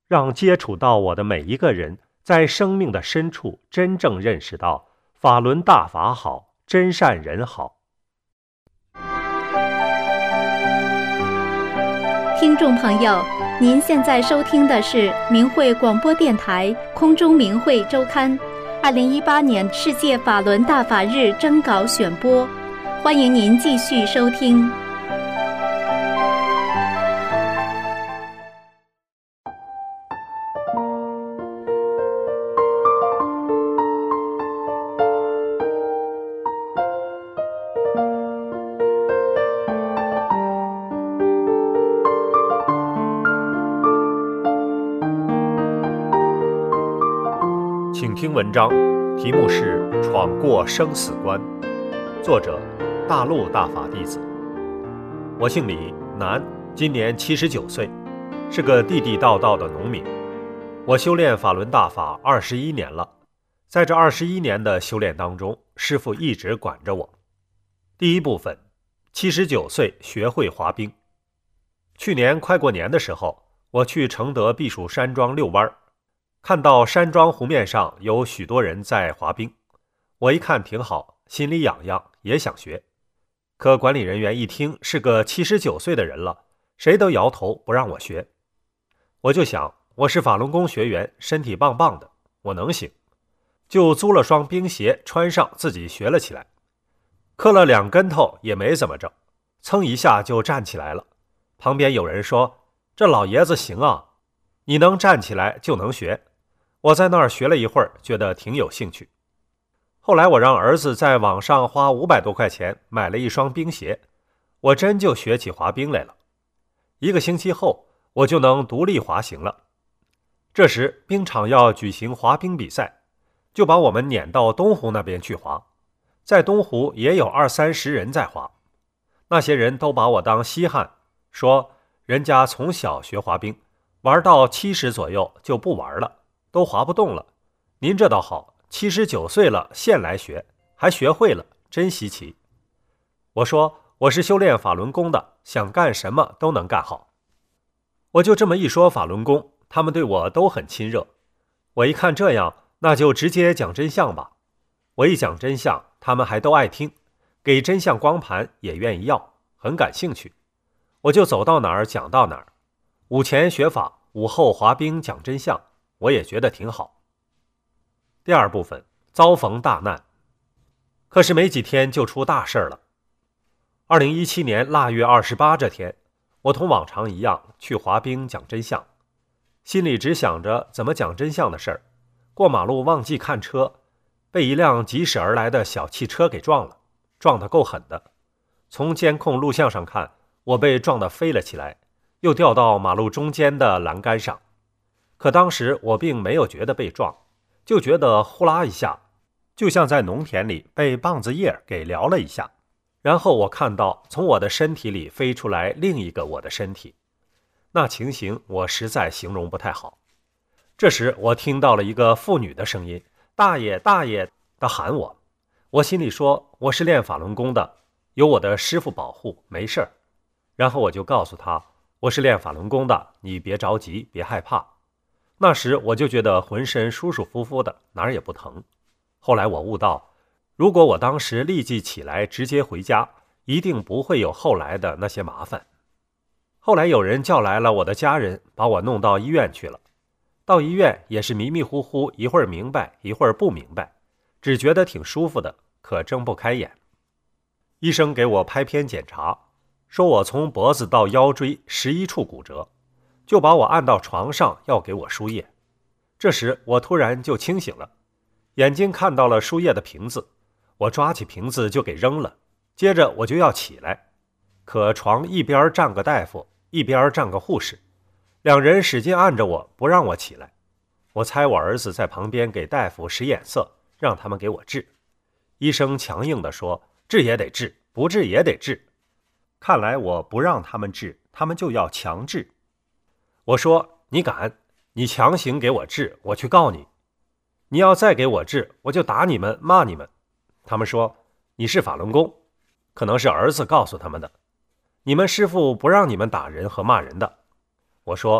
让接触到我的每一个人在生命的深处真正认识到法轮大法好，真善人好。 听众朋友，您现在收听的是明慧广播电台空中明慧周刊2018年世界法轮大法日征稿选播，欢迎您继续收听。 请听文章，题目是《闯过生死关》，作者大陆大法弟子。我姓李，男，今年79岁，是个地地道道的农民。我修炼法轮大法21年了，在这21年的修炼当中，师父一直管着我。第一部分，79岁学会滑冰。去年快过年的时候，我去承德避暑山庄遛弯，看到山庄湖面上有许多人在滑冰，我一看挺好，心里痒痒，也想学。可管理人员一听是个79岁的人了，谁都摇头不让我学。我就想，我是法轮功学员，身体棒棒的，我能行，就租了双冰鞋穿上，自己学了起来。磕了2跟头也没怎么着，噌一下就站起来了。旁边有人说，这老爷子行啊，你能站起来就能学。我在那儿学了一会儿，觉得挺有兴趣。后来我让儿子在网上花500多块钱买了一双冰鞋，我真就学起滑冰来了。1个星期后，我就能独立滑行了。这时冰场要举行滑冰比赛，就把我们撵到东湖那边去滑。在东湖也有20-30人在滑，那些人都把我当稀罕，说人家从小学滑冰，玩到70左右就不玩了，都滑不动了。您这倒好，79岁了现来学，还学会了，真稀奇。我说我是修炼法轮功的，想干什么都能干好。我就这么一说法轮功，他们对我都很亲热。我一看这样，那就直接讲真相吧。我一讲真相，他们还都爱听，给真相光盘也愿意要，很感兴趣。我就走到哪儿讲到哪儿，午前学法，午后滑冰讲真相，我也觉得挺好。第二部分，遭逢大难。可是没几天就出大事了。2017年腊月28这天，我同往常一样去滑冰讲真相，心里只想着怎么讲真相的事儿。过马路忘记看车，被一辆疾驶而来的小汽车给撞了，撞得够狠的。从监控录像上看，我被撞得飞了起来，又掉到马路中间的栏杆上。可当时我并没有觉得被撞，就觉得呼啦一下，就像在农田里被棒子叶给撩了一下。然后我看到从我的身体里飞出来另一个我的身体，那情形我实在形容不太好。这时我听到了一个妇女的声音，大爷大爷地喊我。我心里说，我是练法轮功的，有我的师父保护，没事儿。然后我就告诉他，我是练法轮功的，你别着急，别害怕。那时我就觉得浑身舒舒服服的，哪儿也不疼。后来我悟到，如果我当时立即起来直接回家，一定不会有后来的那些麻烦。后来有人叫来了我的家人，把我弄到医院去了。到医院也是迷迷糊糊，一会儿明白一会儿不明白，只觉得挺舒服的，可睁不开眼。医生给我拍片检查，说我从脖子到腰椎11处骨折，就把我按到床上要给我输液。这时我突然就清醒了，眼睛看到了输液的瓶子，我抓起瓶子就给扔了，接着我就要起来，可床一边站个大夫，一边站个护士，两人使劲按着我，不让我起来。我猜我儿子在旁边给大夫使眼色，让他们给我治。医生强硬地说，治也得治，不治也得治。看来我不让他们治，他们就要强制。我说，你敢，你强行给我治，我去告你。你要再给我治，我就打你们，骂你们。他们说，你是法轮功，可能是儿子告诉他们的，你们师父不让你们打人和骂人的。我说，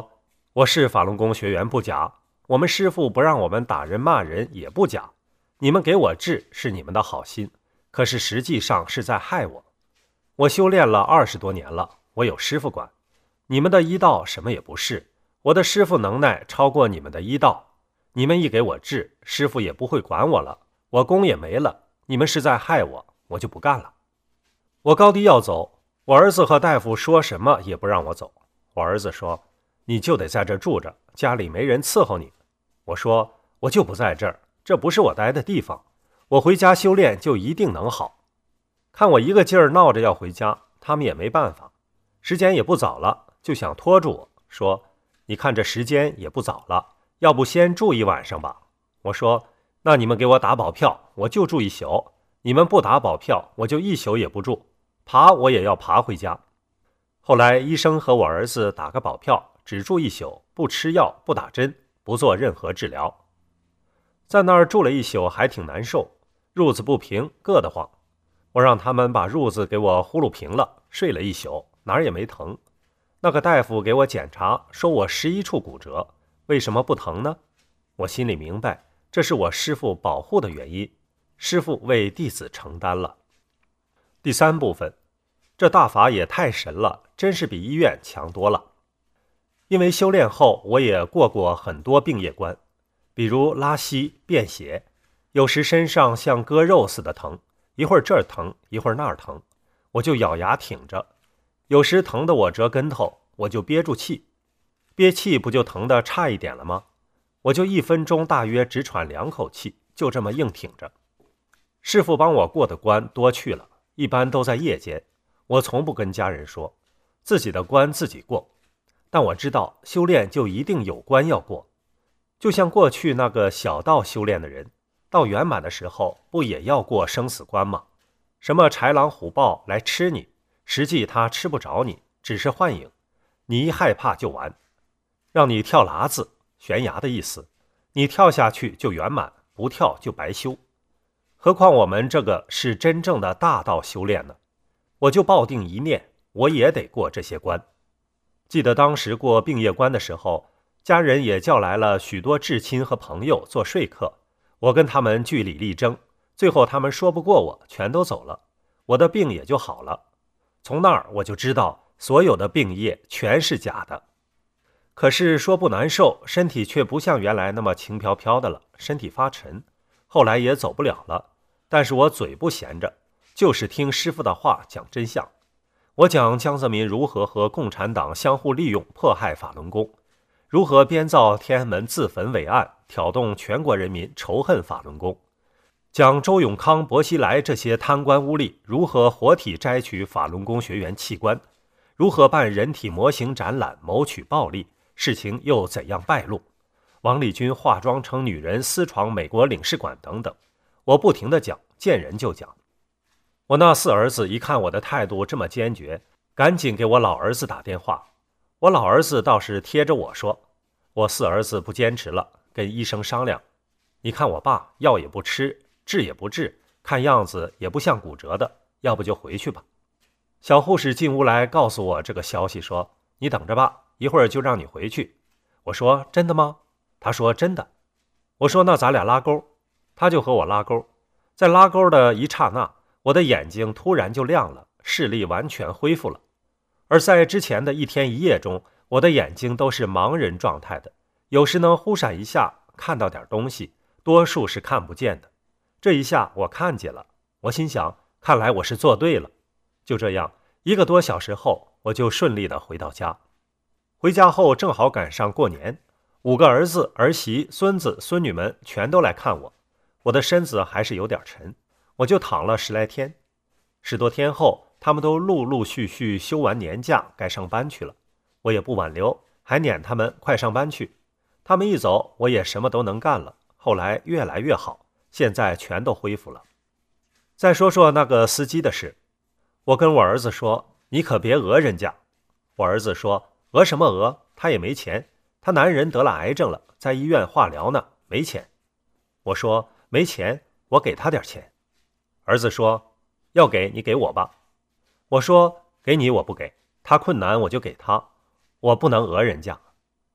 我是法轮功学员不假，我们师父不让我们打人骂人也不假，你们给我治是你们的好心，可是实际上是在害我。我修炼了20多年了，我有师父管，你们的医道什么也不是，我的师父能耐超过你们的医道，你们一给我治，师父也不会管我了，我功也没了，你们是在害我，我就不干了。我高低要走，我儿子和大夫说什么也不让我走。我儿子说，你就得在这住着，家里没人伺候你。我说，我就不在这儿，这不是我待的地方，我回家修炼就一定能好。看我一个劲儿闹着要回家，他们也没办法，时间也不早了，就想拖住我，说，你看这时间也不早了，要不先住一晚上吧。我说，那你们给我打保票，我就住一宿，你们不打保票，我就一宿也不住，爬我也要爬回家。后来医生和我儿子打个保票，只住一宿，不吃药，不打针，不做任何治疗。在那儿住了一宿，还挺难受，褥子不平，硌得慌。我让他们把褥子给我呼噜平了，睡了一宿，哪儿也没疼。那个大夫给我检查，说我11处骨折，为什么不疼呢？我心里明白，这是我师父保护的原因，师父为弟子承担了。第3部分，这大法也太神了，真是比医院强多了。因为修炼后，我也过很多病业关，比如拉稀、便血，有时身上像割肉似的疼，一会儿这儿疼，一会儿那儿疼，我就咬牙挺着。有时疼得我折跟头，我就憋住气，憋气不就疼得差一点了吗？我就1分钟大约只喘2口气，就这么硬挺着。师父帮我过的关多去了，一般都在夜间，我从不跟家人说，自己的关自己过。但我知道修炼就一定有关要过，就像过去那个小道修炼的人，到圆满的时候不也要过生死关吗？什么豺狼虎豹来吃你，实际他吃不着你，只是幻影，你一害怕就完。让你跳喇子，悬崖的意思，你跳下去就圆满，不跳就白修。何况我们这个是真正的大道修炼呢，我就抱定一念，我也得过这些关。记得当时过病业关的时候，家人也叫来了许多至亲和朋友做说客，我跟他们据理力争，最后他们说不过我，全都走了，我的病也就好了。从那儿我就知道所有的病业全是假的。可是说不难受，身体却不像原来那么轻飘飘的了，身体发沉，后来也走不了了。但是我嘴不闲着，就是听师父的话，讲真相。我讲江泽民如何和共产党相互利用迫害法轮功，如何编造天安门自焚伪案，挑动全国人民仇恨法轮功，讲周永康、薄熙来这些贪官污吏如何活体摘取法轮功学员器官，如何办人体模型展览谋取暴利，事情又怎样败露，王立军化妆成女人私闯美国领事馆等等，我不停地讲，见人就讲。我那4儿子一看我的态度这么坚决，赶紧给我老儿子打电话。我老儿子倒是贴着我说，我4儿子不坚持了，跟医生商量，你看我爸药也不吃，治也不治，看样子也不像骨折的，要不就回去吧。小护士进屋来告诉我这个消息，说你等着吧，一会儿就让你回去。我说真的吗？他说真的。我说那咱俩拉钩，他就和我拉钩。在拉钩的一刹那，我的眼睛突然就亮了，视力完全恢复了。而在之前的1天1夜中，我的眼睛都是盲人状态的，有时能忽闪一下看到点东西，多数是看不见的。这一下我看见了，我心想，看来我是做对了。就这样1个多小时后，我就顺利的回到家。回家后正好赶上过年，5个儿子、儿媳、孙子、孙女们全都来看我，我的身子还是有点沉，我就躺了10来天。10多天后，他们都陆陆续续休完年假，该上班去了。我也不挽留，还撵他们快上班去。他们一走，我也什么都能干了。后来越来越好，现在全都恢复了。再说说那个司机的事，我跟我儿子说，你可别讹人家。我儿子说，讹什么讹，他也没钱，他男人得了癌症了，在医院化疗呢，没钱。我说没钱，我给他点钱。儿子说，要给你给我吧。我说给你我不给，他困难我就给他，我不能讹人家。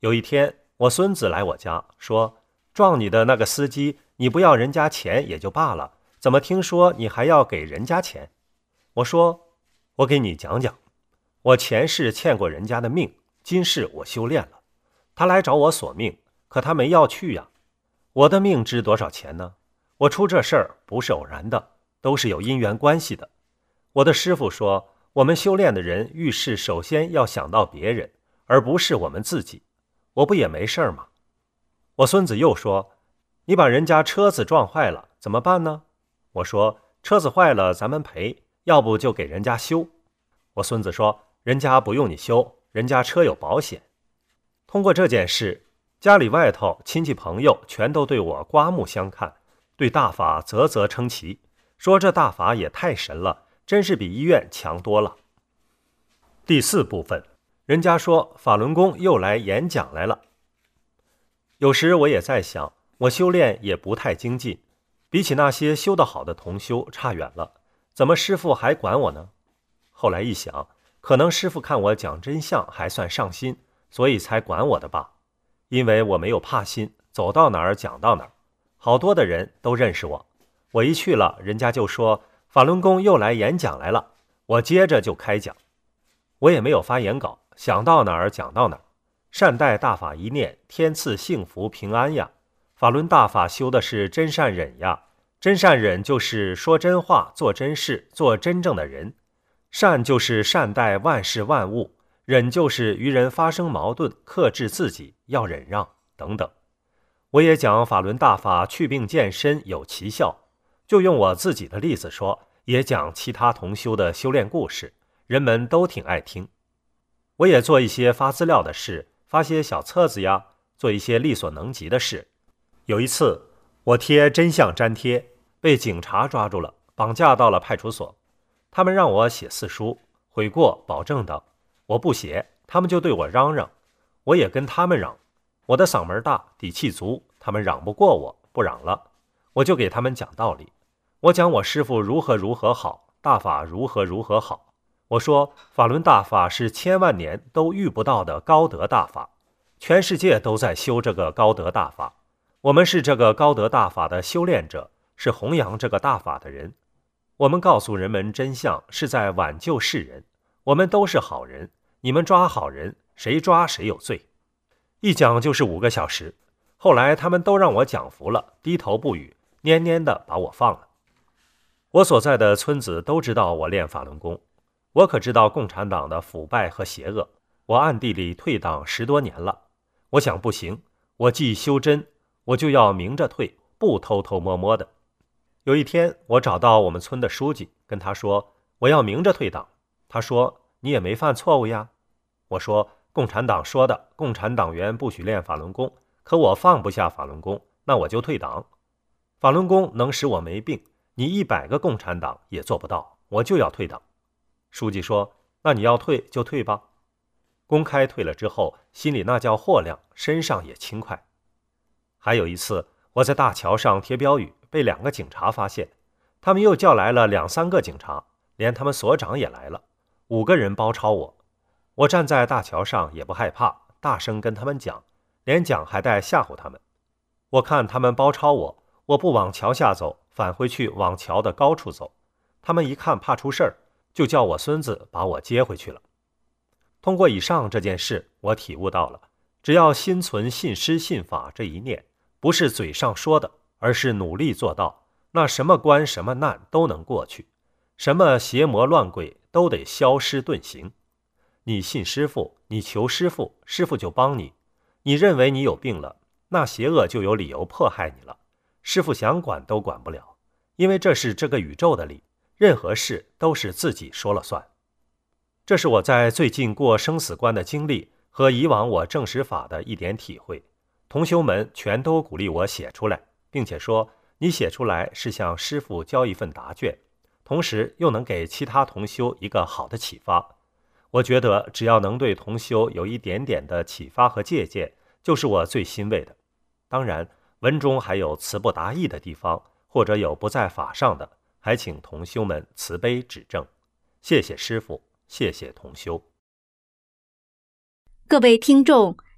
有一天，我孙子来我家说，撞你的那个司机，你不要人家钱也就罢了，怎么听说你还要给人家钱？我说，我给你讲讲，我前世欠过人家的命，今世我修炼了，他来找我索命，可他没要去呀。我的命值多少钱呢？我出这事儿不是偶然的，都是有因缘关系的。我的师父说，我们修炼的人遇事首先要想到别人，而不是我们自己。我不也没事吗？我孙子又说，你把人家车子撞坏了怎么办呢？我说，车子坏了咱们赔，要不就给人家修。我孙子说，人家不用你修，人家车有保险。通过这件事，家里外头亲戚朋友全都对我刮目相看，对大法啧啧称奇，说这大法也太神了，真是比医院强多了。第4部分，人家说法轮功又来演讲来了。有时我也在想，我修炼也不太精进，比起那些修得好的同修差远了，怎么师父还管我呢？后来一想，可能师父看我讲真相还算上心，所以才管我的吧。因为我没有怕心，走到哪儿讲到哪儿，好多的人都认识我。我一去了，人家就说法轮功又来演讲来了，我接着就开讲。我也没有发言稿，想到哪儿讲到哪儿。善待大法一念，天赐幸福平安呀。法轮大法修的是真善忍呀，真善忍就是说真话，做真事，做真正的人。善就是善待万事万物，忍就是与人发生矛盾，克制自己，要忍让等等。我也讲法轮大法祛病健身有奇效，就用我自己的例子说，也讲其他同修的修炼故事，人们都挺爱听。我也做一些发资料的事，发些小册子呀，做一些力所能及的事。有一次我贴真相粘贴，被警察抓住了，绑架到了派出所。他们让我写4书，悔过、保证等，我不写，他们就对我嚷嚷，我也跟他们嚷。我的嗓门大，底气足，他们嚷不过我，不嚷了，我就给他们讲道理。我讲我师父如何如何好，大法如何如何好。我说法轮大法是千万年都遇不到的高德大法，全世界都在修这个高德大法，我们是这个高德大法的修炼者，是弘扬这个大法的人。我们告诉人们真相，是在挽救世人，我们都是好人，你们抓好人，谁抓谁有罪。一讲就是5个小时，后来他们都让我讲服了，低头不语，蔫蔫的把我放了。我所在的村子都知道我练法轮功，我可知道共产党的腐败和邪恶，我暗地里退党10多年了。我想不行，我既修真，我就要明着退，不偷偷摸摸的。有一天我找到我们村的书记，跟他说我要明着退党。他说你也没犯错误呀。我说共产党说的，共产党员不许练法轮功，可我放不下法轮功，那我就退党。法轮功能使我没病，你100个共产党也做不到，我就要退党。书记说那你要退就退吧。公开退了之后，心里那叫豁亮，身上也轻快。还有一次我在大桥上贴标语，被2个警察发现，他们又叫来了2、3个警察，连他们所长也来了，5个人包抄我。我站在大桥上也不害怕，大声跟他们讲，连讲还带吓唬他们。我看他们包抄我，我不往桥下走，返回去往桥的高处走。他们一看怕出事儿，就叫我孙子把我接回去了。通过以上这件事，我体悟到了，只要心存信师信法这一念，不是嘴上说的，而是努力做到，那什么关什么难都能过去，什么邪魔乱鬼都得消失遁形。你信师父，你求师父，师父就帮你。你认为你有病了，那邪恶就有理由迫害你了，师父想管都管不了，因为这是这个宇宙的理，任何事都是自己说了算。这是我在最近过生死关的经历和以往我证实法的一点体会。同修们全都鼓励我写出来，并且说你写出来是向师父交一份答卷，同时又能给其他同修一个好的启发。我觉得只要能对同修有一点点的启发和借鉴，就是我最欣慰的。当然文中还有词不达意的地方，或者有不在法上的，还请同修们慈悲指正。谢谢师父，谢谢同修。 各位听众，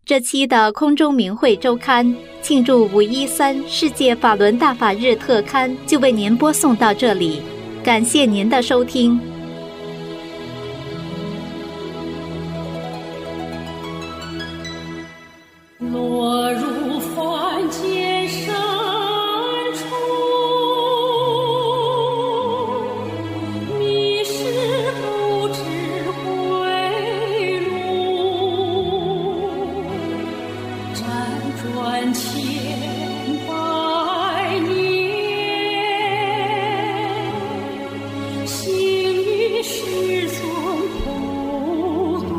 这期的空中明慧周刊庆祝513世界法轮大法日特刊就为您播送到这里，感谢您的收听。 落入凡间深处，迷失不知归路，辗转千百年，行于世尊普渡。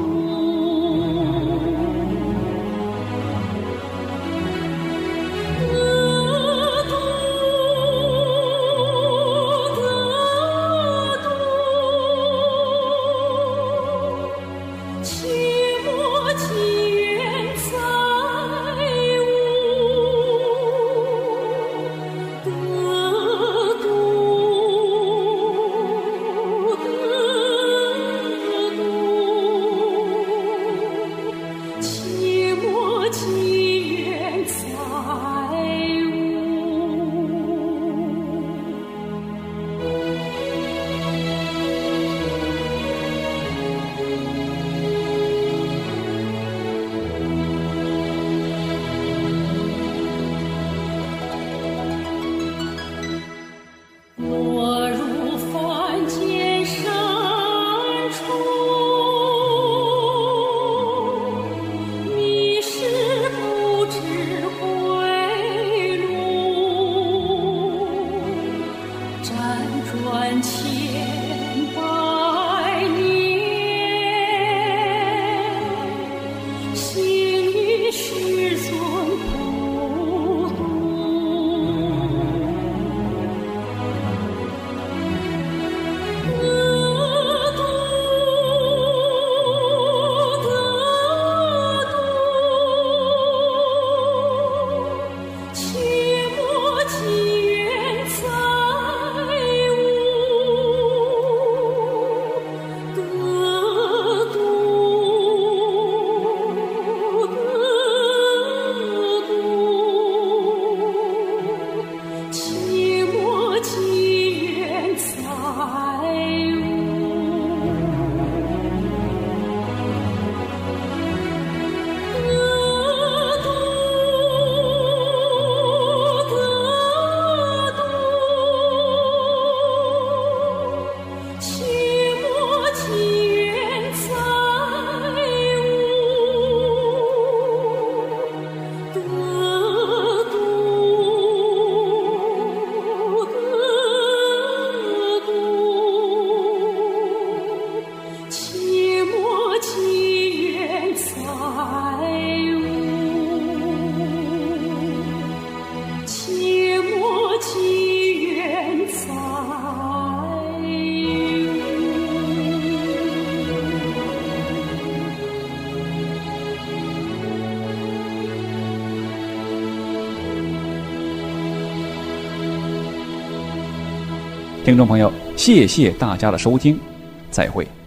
听众朋友，谢谢大家的收听，再会。